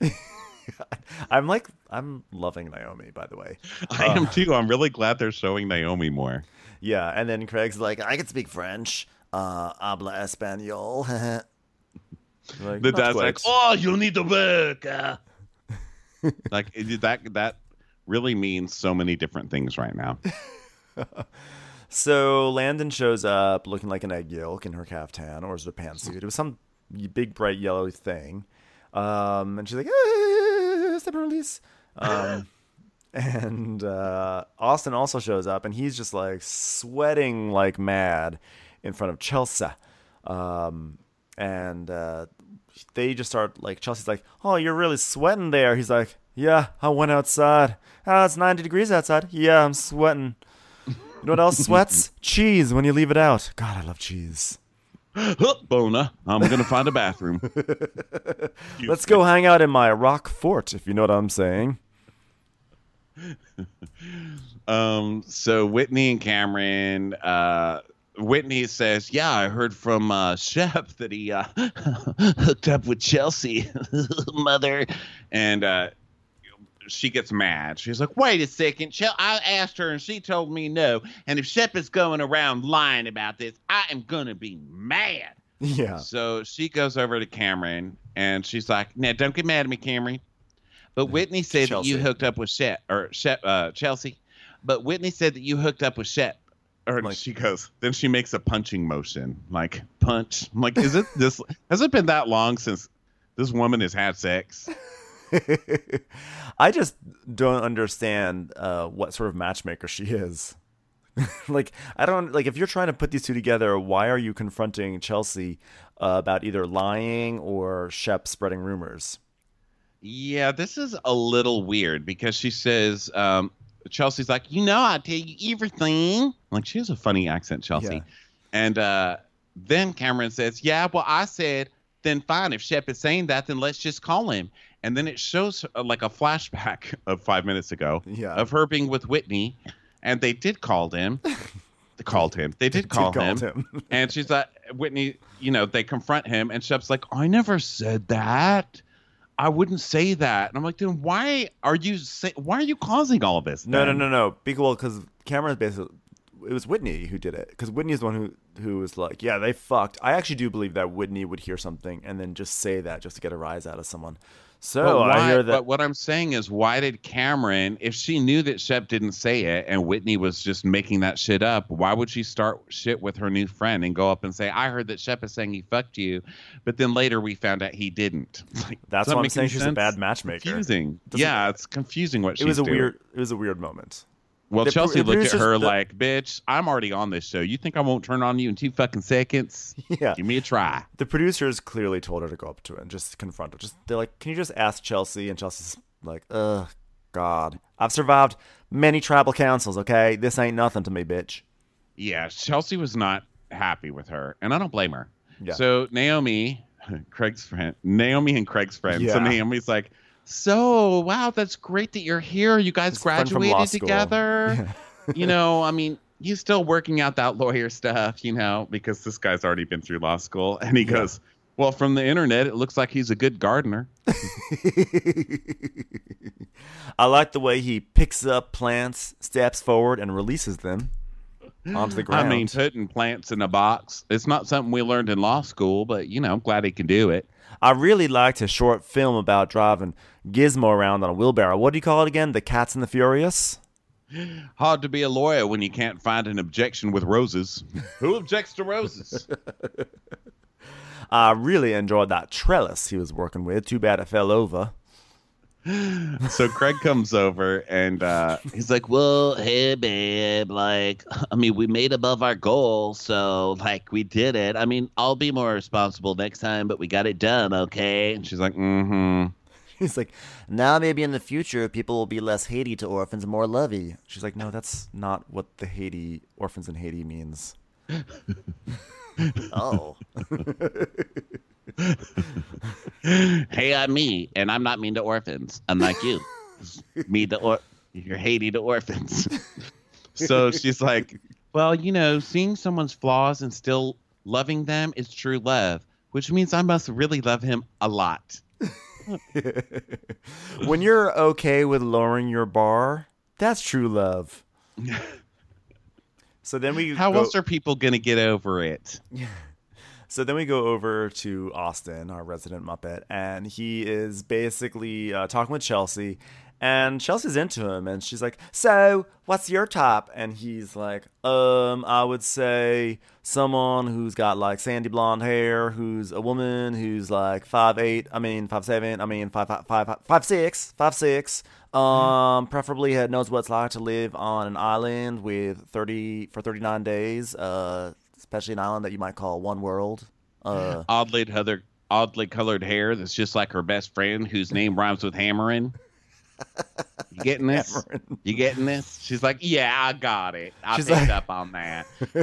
[SPEAKER 3] I'm loving Naomi, by the way.
[SPEAKER 2] I am too. I'm really glad they're showing Naomi more.
[SPEAKER 3] Yeah, and then Craig's like, I can speak French. habla español. Like,
[SPEAKER 2] The
[SPEAKER 3] "Not
[SPEAKER 2] dad's
[SPEAKER 3] quite."
[SPEAKER 2] like, oh, you need to work. Like that really means so many different things right now.
[SPEAKER 3] So Landon shows up looking like an egg yolk in her caftan, or is it a pantsuit? It was some big bright yellow thing. And she's like, step and release. And Austin also shows up, and he's just like sweating like mad in front of Chelsea. And they just start like, Chelsea's like, oh, you're really sweating there. He's like, yeah, I went outside. Oh, it's 90 degrees outside. Yeah, I'm sweating. You know what else sweats? Cheese when you leave it out. God, I love cheese.
[SPEAKER 2] Bona, I'm going to find a bathroom.
[SPEAKER 3] Let's go hang out in my rock fort, if you know what I'm saying.
[SPEAKER 2] So Whitney and Cameron, Whitney says, yeah, I heard from Shep that he hooked up with Chelsea, mother. And she gets mad. She's like, wait a second. I asked her and she told me no. And if Shep is going around lying about this, I am going to be mad.
[SPEAKER 3] Yeah.
[SPEAKER 2] So she goes over to Cameron and she's like, now don't get mad at me, Cameron. But Whitney said
[SPEAKER 3] Chelsea.
[SPEAKER 2] that you hooked up with Chelsea. But Whitney said that you hooked up with Shep. Or
[SPEAKER 3] Like-
[SPEAKER 2] she goes, then she makes a punching motion, like punch. I'm like, has it been that long since this woman has had sex?
[SPEAKER 3] I just don't understand what sort of matchmaker she is. Like, I don't, like, if you're trying to put these two together, why are you confronting Chelsea about either lying or Shep spreading rumors?
[SPEAKER 2] Yeah, this is a little weird because she says, Chelsea's like, I tell you everything. Like, she has a funny accent, Chelsea.
[SPEAKER 3] Yeah.
[SPEAKER 2] And then Cameron says, yeah, well, I said, then fine. If Shep is saying that, then let's just call him. And then it shows like a flashback of 5 minutes ago of her being with Whitney. And they did call him. They did call him. And she's like, Whitney, they confront him. And Shep's like, I never said that. I wouldn't say that. And I'm like, then why are you causing all of this?
[SPEAKER 3] No. Because Cameron basically, it was Whitney who did it. Because Whitney is the one who was like, yeah, they fucked. I actually do believe that Whitney would hear something and then just say that just to get a rise out of someone. So I hear that.
[SPEAKER 2] But what I'm saying is, why did Cameron, if she knew that Shep didn't say it and Whitney was just making that shit up, why would she start shit with her new friend and go up and say, I heard that Shep is saying he fucked you, but then later we found out he didn't. Like,
[SPEAKER 3] That's
[SPEAKER 2] does that
[SPEAKER 3] why I'm
[SPEAKER 2] make
[SPEAKER 3] saying
[SPEAKER 2] any
[SPEAKER 3] she's a
[SPEAKER 2] sense?
[SPEAKER 3] bad matchmaker.
[SPEAKER 2] Confusing.
[SPEAKER 3] Doesn't-
[SPEAKER 2] Yeah, it's confusing what she's
[SPEAKER 3] It was a
[SPEAKER 2] doing.
[SPEAKER 3] weird moment.
[SPEAKER 2] Well,
[SPEAKER 3] The
[SPEAKER 2] Chelsea looked at
[SPEAKER 3] producers-
[SPEAKER 2] her like, bitch, I'm already on this show. You think I won't turn on you in 2 fucking seconds?
[SPEAKER 3] Yeah.
[SPEAKER 2] Give me a try.
[SPEAKER 3] The producers clearly told her to go up to it and just confront her. They're like, can you just ask Chelsea? And Chelsea's like, ugh, God. I've survived many tribal councils, okay? This ain't nothing to me, bitch.
[SPEAKER 2] Yeah, Chelsea was not happy with her, and I don't blame her.
[SPEAKER 3] Yeah.
[SPEAKER 2] So Naomi and Craig's friend.
[SPEAKER 3] Yeah.
[SPEAKER 2] So Naomi's like, so, wow, that's great that you're here. You guys
[SPEAKER 3] His friend from law
[SPEAKER 2] graduated
[SPEAKER 3] school.
[SPEAKER 2] together. I mean, he's still working out that lawyer stuff, because this guy's already been through law school. And he goes, well, from the internet, it looks like he's a good gardener.
[SPEAKER 3] I like the way he picks up plants, steps forward, and releases them onto the ground.
[SPEAKER 2] I mean, putting plants in a box, it's not something we learned in law school, but, I'm glad he can do it.
[SPEAKER 3] I really liked his short film about driving Gizmo around on a wheelbarrow. What do you call it again? The Cats and the Furious?
[SPEAKER 2] Hard to be a lawyer when you can't find an objection with roses. Who objects to roses?
[SPEAKER 3] I really enjoyed that trellis he was working with. Too bad it fell over.
[SPEAKER 2] So Craig comes over and he's like, well, hey, babe, we made above our goal. So, we did it. I mean, I'll be more responsible next time, but we got it done, okay? And she's like, mm-hmm.
[SPEAKER 3] He's like, now maybe in the future people will be less Haiti to orphans and more lovey. She's like, no, that's not what the Haiti orphans in Haiti means. Oh.
[SPEAKER 2] Hey, I'm me, and I'm not mean to orphans, unlike you. You're Haiti to orphans. So she's like, well, seeing someone's flaws and still loving them is true love, which means I must really love him a lot.
[SPEAKER 3] When you're okay with lowering your bar, that's true love. So then we
[SPEAKER 2] How
[SPEAKER 3] go,
[SPEAKER 2] else are people going to get over it?
[SPEAKER 3] So then we go over to Austin, our resident Muppet, and he is basically talking with Chelsea, and Chelsea's into him, and she's like, "So, what's your top?" And he's like, I would say someone who's got like sandy blonde hair, who's a woman, who's like 5'8", 5'7", 5'6", preferably knows what it's like to live on an island for 39 days, especially an island that you might call One World.
[SPEAKER 2] Oddly colored hair that's just like her best friend whose name rhymes with hammering. You getting this?
[SPEAKER 3] Hammering.
[SPEAKER 2] You getting this? She's like, yeah, I got it. I
[SPEAKER 3] She's
[SPEAKER 2] picked
[SPEAKER 3] like-
[SPEAKER 2] up on that.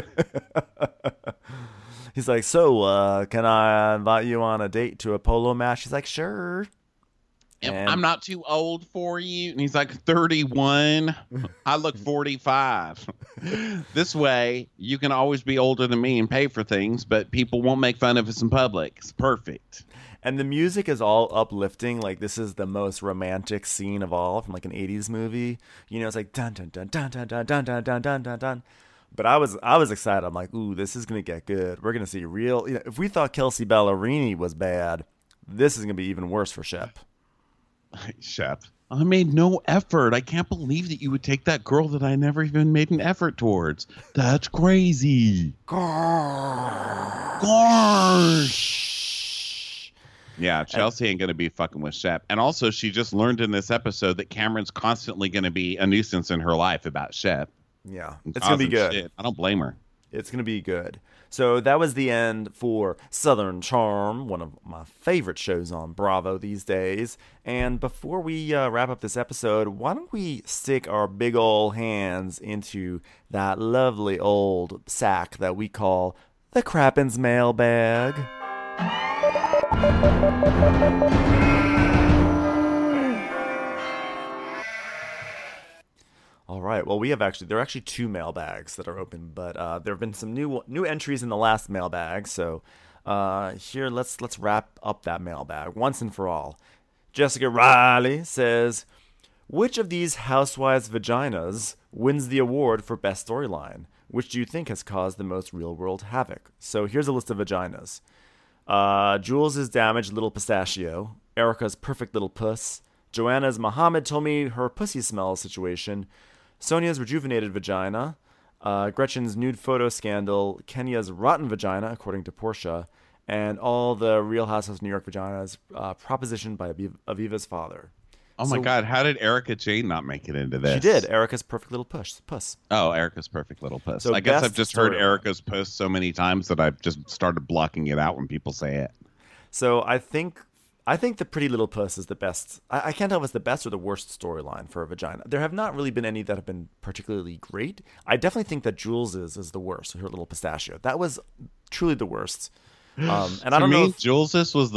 [SPEAKER 3] He's like, "So, can I invite you on a date to a polo match?" She's like, "Sure." And-
[SPEAKER 2] I'm not too old for you. And he's like, 31. I look 45. This way, you can always be older than me and pay for things, but people won't make fun of us in public. It's perfect.
[SPEAKER 3] And the music is all uplifting. Like, this is the most romantic scene of all from like an 80s movie. You know, it's like dun dun dun dun dun dun dun dun dun dun dun dun. But I was excited. I'm like, ooh, this is gonna get good. We're gonna see real. If we thought Kelsey Ballerini was bad, this is gonna be even worse for Shep.
[SPEAKER 2] Shep, I made no effort. I can't believe that you would take that girl that I never even made an effort towards. That's crazy. Gosh. Yeah, Chelsea ain't going to be fucking with Shep. And also, she just learned in this episode that Cameron's constantly going to be a nuisance in her life about Shep.
[SPEAKER 3] Yeah,
[SPEAKER 2] and
[SPEAKER 3] it's gonna be
[SPEAKER 2] causing
[SPEAKER 3] good.
[SPEAKER 2] shit. I don't blame her.
[SPEAKER 3] It's going to be good. So that was the end for Southern Charm, one of my favorite shows on Bravo these days. And before we wrap up this episode, why don't we stick our big old hands into that lovely old sack that we call the Crappens mailbag. All right. Well, there are actually two mailbags that are open, but there have been some new entries in the last mailbag. So here, let's wrap up that mailbag once and for all. Jessica Riley says, "Which of these housewives' vaginas wins the award for best storyline? Which do you think has caused the most real-world havoc?" So here's a list of vaginas: Jules' damaged little pistachio, Erica's perfect little puss, Joanna's Muhammad told me her pussy smells situation, Sonia's rejuvenated vagina, Gretchen's nude photo scandal, Kenya's rotten vagina, according to Portia, and all the Real Housewives of New York vaginas propositioned by Aviva's father.
[SPEAKER 2] Oh my God, how did Erica Jane not make it into this?
[SPEAKER 3] She did. Erica's perfect little puss.
[SPEAKER 2] Oh, Erica's perfect little puss.
[SPEAKER 3] So
[SPEAKER 2] I guess I've
[SPEAKER 3] best
[SPEAKER 2] just heard
[SPEAKER 3] storyline.
[SPEAKER 2] Erica's puss so many times that I've just started blocking it out when people say it.
[SPEAKER 3] So I think the Pretty Little Puss is the best. I can't tell if it's the best or the worst storyline for a vagina. There have not really been any that have been particularly great. I definitely think that Jules's is the worst. Her little pistachio. That was truly the worst. And I don't know. If,
[SPEAKER 2] Jules's was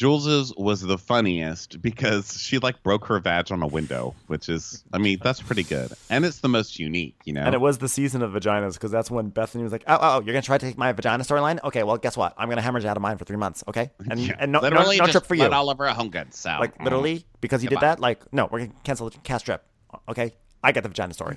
[SPEAKER 2] the funniest because she like broke her vag on a window, which is, I mean, that's pretty good, and it's the most unique, you know.
[SPEAKER 3] and it was the season of vaginas because that's when Bethany was like, "Oh, you're gonna try to take my vagina storyline? Okay, well, guess what? I'm gonna hemorrhage out of mine for 3 months. Okay, and no
[SPEAKER 2] literally
[SPEAKER 3] no
[SPEAKER 2] just
[SPEAKER 3] trip for you.
[SPEAKER 2] let all of her home goods out.
[SPEAKER 3] Like literally because you did
[SPEAKER 2] Goodbye.
[SPEAKER 3] that. Like no, we're gonna cancel the cast trip. Okay, I get the vagina story.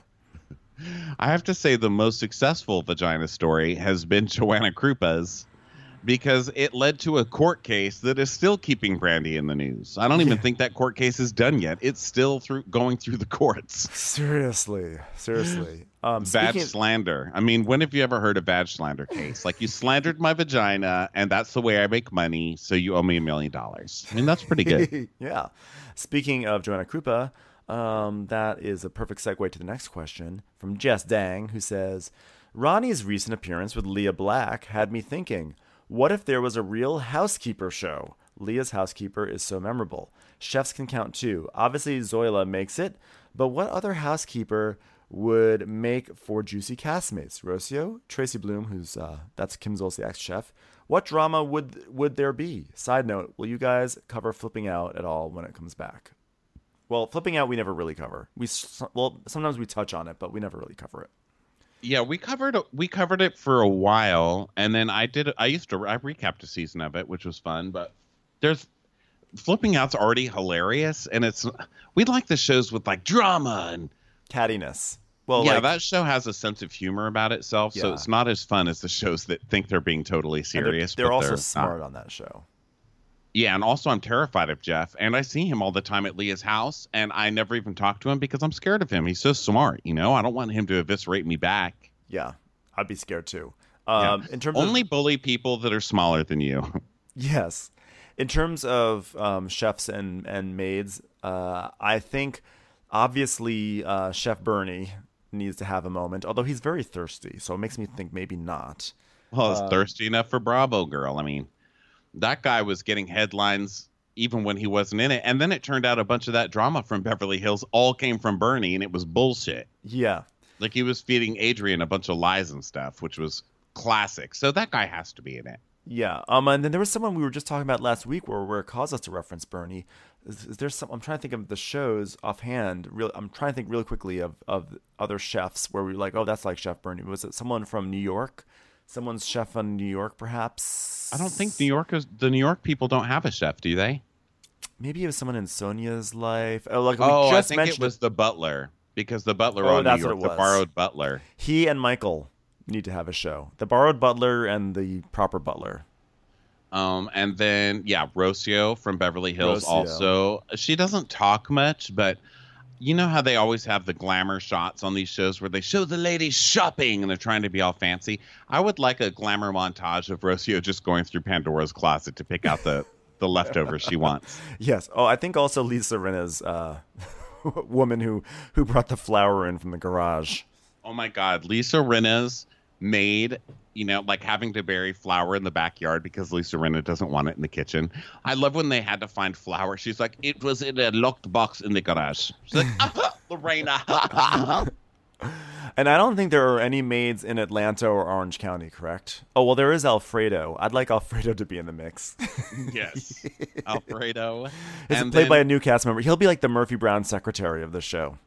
[SPEAKER 2] I have to say the most successful vagina story has been Joanna Krupa's, because it led to a court case that is still keeping Brandy in the news. I don't even think that court case is done yet. It's still going through the courts.
[SPEAKER 3] Seriously.
[SPEAKER 2] Vag
[SPEAKER 3] Speaking
[SPEAKER 2] slander. I mean, when have you ever heard a vag slander case? Like, you slandered my vagina, and that's the way I make money, so you owe me $1 million. I mean, that's pretty good.
[SPEAKER 3] Yeah. Speaking of Joanna Krupa, that is a perfect segue to the next question from Jess Dang, who says, "Ronnie's recent appearance with Leah Black had me thinking, what if there was a Real Housekeeper show? Leah's housekeeper is so memorable. Chefs can count too. Obviously, Zoila makes it, but what other housekeeper would make for juicy castmates? Rocio, Tracy Bloom, that's Kim Zolciak's chef. What drama would there be? Side note, will you guys cover Flipping Out at all when it comes back?" Well, Flipping Out we never really cover. Sometimes we touch on it, but we never really cover it.
[SPEAKER 2] Yeah, we covered it for a while, and then I recapped a season of it, which was fun, but Flipping Out's already hilarious, and we like the shows with like drama and
[SPEAKER 3] Cattiness. Well,
[SPEAKER 2] yeah,
[SPEAKER 3] like,
[SPEAKER 2] that show has a sense of humor about itself, so
[SPEAKER 3] Yeah.
[SPEAKER 2] it's not as fun as the shows that think they're being totally
[SPEAKER 3] and
[SPEAKER 2] serious.
[SPEAKER 3] they're
[SPEAKER 2] but
[SPEAKER 3] also
[SPEAKER 2] they're
[SPEAKER 3] smart
[SPEAKER 2] not.
[SPEAKER 3] on that show.
[SPEAKER 2] Yeah, and also I'm terrified of Jeff, and I see him all the time at Leah's house, and I never even talk to him because I'm scared of him. He's so smart, you know. I don't want him to eviscerate me back.
[SPEAKER 3] Yeah, I'd be scared too.
[SPEAKER 2] Yeah.
[SPEAKER 3] In terms
[SPEAKER 2] Only
[SPEAKER 3] of
[SPEAKER 2] bully people that are smaller than you.
[SPEAKER 3] yes, in terms of chefs and maids, I think obviously Chef Bernie needs to have a moment, although he's very thirsty, so it makes me think maybe not.
[SPEAKER 2] Well, it's thirsty enough for Bravo, girl. I mean, that guy was getting headlines even when he wasn't in it. And then it turned out a bunch of that drama from Beverly Hills all came from Bernie, and it was bullshit.
[SPEAKER 3] Yeah,
[SPEAKER 2] Like, he was feeding Adrian a bunch of lies and stuff, which was classic. So that guy has to be in it.
[SPEAKER 3] yeah. And then there was someone we were just talking about last week where it caused us to reference Bernie. Is there some? I'm trying to think of the shows offhand. I'm trying to think really quickly of other chefs where we were like, oh, that's like Chef Bernie. Was it someone from New York? Someone's chef on New York, perhaps?
[SPEAKER 2] I don't think the New York people don't have a chef, do they?
[SPEAKER 3] Maybe it was someone in Sonia's life. Oh, like we
[SPEAKER 2] Oh, I
[SPEAKER 3] just
[SPEAKER 2] think it
[SPEAKER 3] mentioned
[SPEAKER 2] was the butler, because the butler
[SPEAKER 3] Oh,
[SPEAKER 2] on New
[SPEAKER 3] that's what
[SPEAKER 2] York,
[SPEAKER 3] it
[SPEAKER 2] the
[SPEAKER 3] was.
[SPEAKER 2] borrowed butler.
[SPEAKER 3] He and Michael need to have a show. The borrowed butler and the proper butler.
[SPEAKER 2] And then, yeah, Rocio from Beverly Hills
[SPEAKER 3] Rocio.
[SPEAKER 2] also. She doesn't talk much, but you know how they always have the glamour shots on these shows where they show the ladies shopping and they're trying to be all fancy? I would like a glamour montage of Rocio just going through Pandora's closet to pick out the leftovers she wants.
[SPEAKER 3] Yes. Oh, I think also Lisa Rinna's woman who brought the flour in from the garage.
[SPEAKER 2] Oh my God, Lisa Rinna's maid, you know, like having to bury flour in the backyard because Lisa Rinna doesn't want it in the kitchen. I love when they had to find flour. She's like, it was in a locked box in the garage. She's like, Lorena.
[SPEAKER 3] And I don't think there are any maids in Atlanta or Orange County, correct? Oh, well, there is Alfredo. I'd like Alfredo to be in the mix.
[SPEAKER 2] Yes, Alfredo.
[SPEAKER 3] He's
[SPEAKER 2] And
[SPEAKER 3] played
[SPEAKER 2] then-
[SPEAKER 3] by a new cast member. He'll be like the Murphy Brown secretary of the show.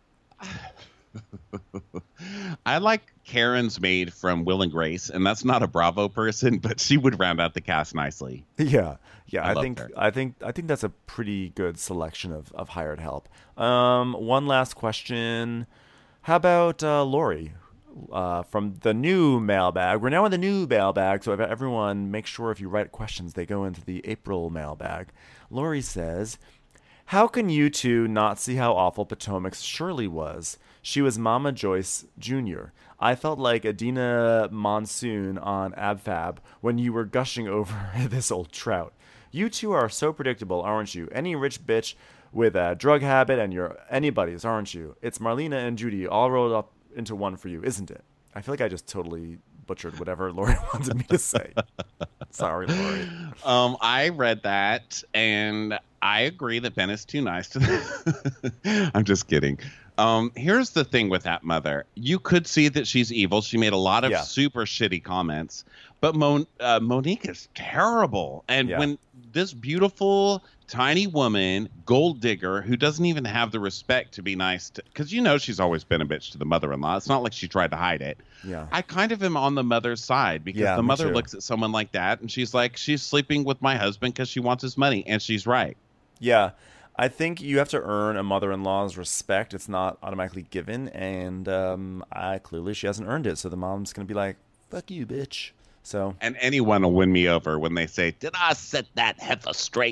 [SPEAKER 2] I like Karen's maid from Will and Grace, and that's not a Bravo person, but she would round out the cast nicely.
[SPEAKER 3] Yeah,
[SPEAKER 2] I
[SPEAKER 3] I
[SPEAKER 2] love
[SPEAKER 3] think
[SPEAKER 2] her.
[SPEAKER 3] I think that's a pretty good selection of hired help. One last question: how about Lori from the new mailbag? We're now in the new mailbag, so everyone make sure if you write questions, they go into the April mailbag. Lori says, "How can you two not see how awful Potomac's Shirley was? She was Mama Joyce Jr. I felt like Adina Monsoon on AbFab when you were gushing over this old trout. You two are so predictable, aren't you? Any rich bitch with a drug habit and you're anybody's, aren't you? It's Marlena and Judy all rolled up into one for you, isn't it?" I feel like I just totally butchered whatever Lori wanted me to say. Sorry, Lori.
[SPEAKER 2] I read that, and I agree that Ben is too nice to them. I'm just kidding. Here's the thing with that mother. You could see that she's evil. She made a lot of
[SPEAKER 3] Yeah.
[SPEAKER 2] super shitty comments, but Monique is terrible. And
[SPEAKER 3] Yeah.
[SPEAKER 2] when this beautiful, tiny woman, gold digger, who doesn't even have the respect to be nice to, because you know she's always been a bitch to the mother-in-law. It's not like she tried to hide it.
[SPEAKER 3] Yeah.
[SPEAKER 2] I kind of am on the mother's side because
[SPEAKER 3] Yeah,
[SPEAKER 2] the
[SPEAKER 3] me
[SPEAKER 2] mother
[SPEAKER 3] too.
[SPEAKER 2] looks at someone like that and she's like, she's sleeping with my husband because she wants his money. And she's right.
[SPEAKER 3] Yeah, I think you have to earn a mother-in-law's respect. It's not automatically given, and clearly she hasn't earned it. So the mom's gonna be like, "Fuck you, bitch." So
[SPEAKER 2] And anyone will win me over when they say, did I set that heifer straight?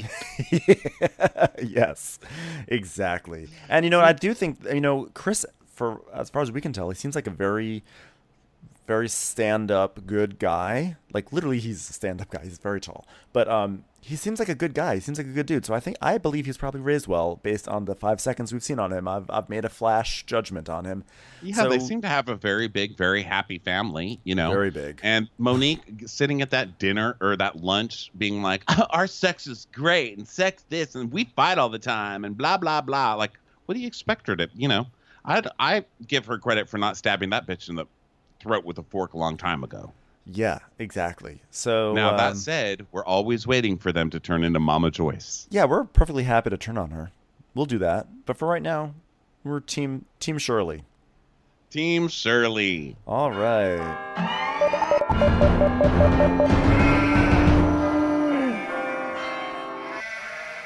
[SPEAKER 3] yes, exactly. And I do think Chris, for as far as we can tell, he seems like a very, very stand-up, good guy. Like literally, he's a stand-up guy. He's very tall, but he seems like a good guy. He seems like a good dude. So I believe he's probably raised well based on the 5 seconds we've seen on him. I've made a flash judgment on him.
[SPEAKER 2] Yeah,
[SPEAKER 3] So-
[SPEAKER 2] they seem to have a very big, very happy family, you know.
[SPEAKER 3] Very big.
[SPEAKER 2] And Monique sitting at that dinner or that lunch being like, our sex is great and sex this and we fight all the time and blah, blah, blah. Like, what do you expect her to, I give her credit for not stabbing that bitch in the throat with a fork a long time ago.
[SPEAKER 3] Yeah, exactly. So
[SPEAKER 2] Now, that said, we're always waiting for them to turn into Mama Joyce.
[SPEAKER 3] yeah, we're perfectly happy to turn on her. We'll do that. But for right now, we're Team Shirley.
[SPEAKER 2] Team Shirley.
[SPEAKER 3] All right.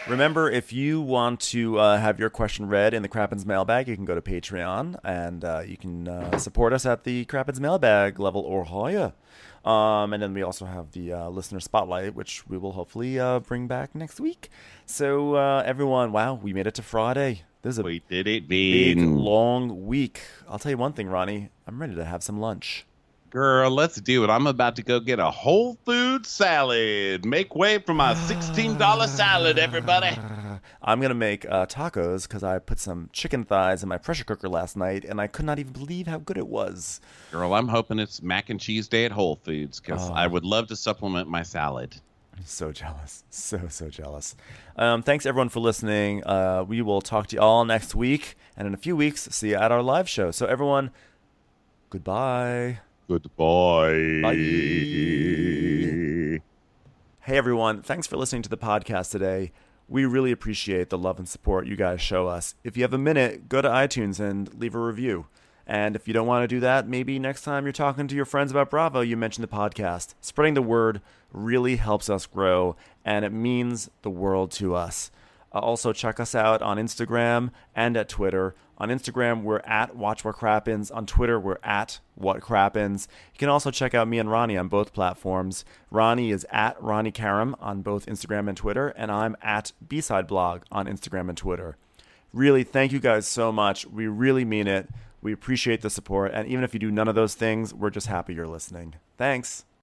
[SPEAKER 3] Remember, if you want to have your question read in the Crappens mailbag, you can go to Patreon and you can support us at the Crappens mailbag level or higher. And then we also have the listener spotlight, which we will hopefully bring back next week. So everyone, wow, we made it to Friday. This is a
[SPEAKER 2] We did it,
[SPEAKER 3] big,
[SPEAKER 2] Bean.
[SPEAKER 3] long week. I'll tell you one thing, Ronnie. I'm ready to have some lunch.
[SPEAKER 2] Girl, let's do it. I'm about to go get a Whole Food salad. Make way for my $16 salad, everybody.
[SPEAKER 3] I'm going to make tacos because I put some chicken thighs in my pressure cooker last night, and I could not even believe how good it was.
[SPEAKER 2] Girl, I'm hoping it's mac and cheese day at Whole Foods because I would love to supplement my salad.
[SPEAKER 3] I'm so jealous. So jealous. Thanks, everyone, for listening. We will talk to you all next week, and in a few weeks, see you at our live show. So, everyone, goodbye.
[SPEAKER 2] Goodbye.
[SPEAKER 3] Bye. Hey, everyone. Thanks for listening to the podcast today. We really appreciate the love and support you guys show us. If you have a minute, go to iTunes and leave a review. And if you don't want to do that, maybe next time you're talking to your friends about Bravo, you mention the podcast. Spreading the word really helps us grow, and it means the world to us. Also, check us out on Instagram and at Twitter. On Instagram, we're at Watch What Crappens. On Twitter, we're at What Crappens. You can also check out me and Ronnie on both platforms. Ronnie is at Ronnie Karam on both Instagram and Twitter, and I'm at B-Side Blog on Instagram and Twitter. Really, thank you guys so much. We really mean it. We appreciate the support, and even if you do none of those things, we're just happy you're listening. Thanks.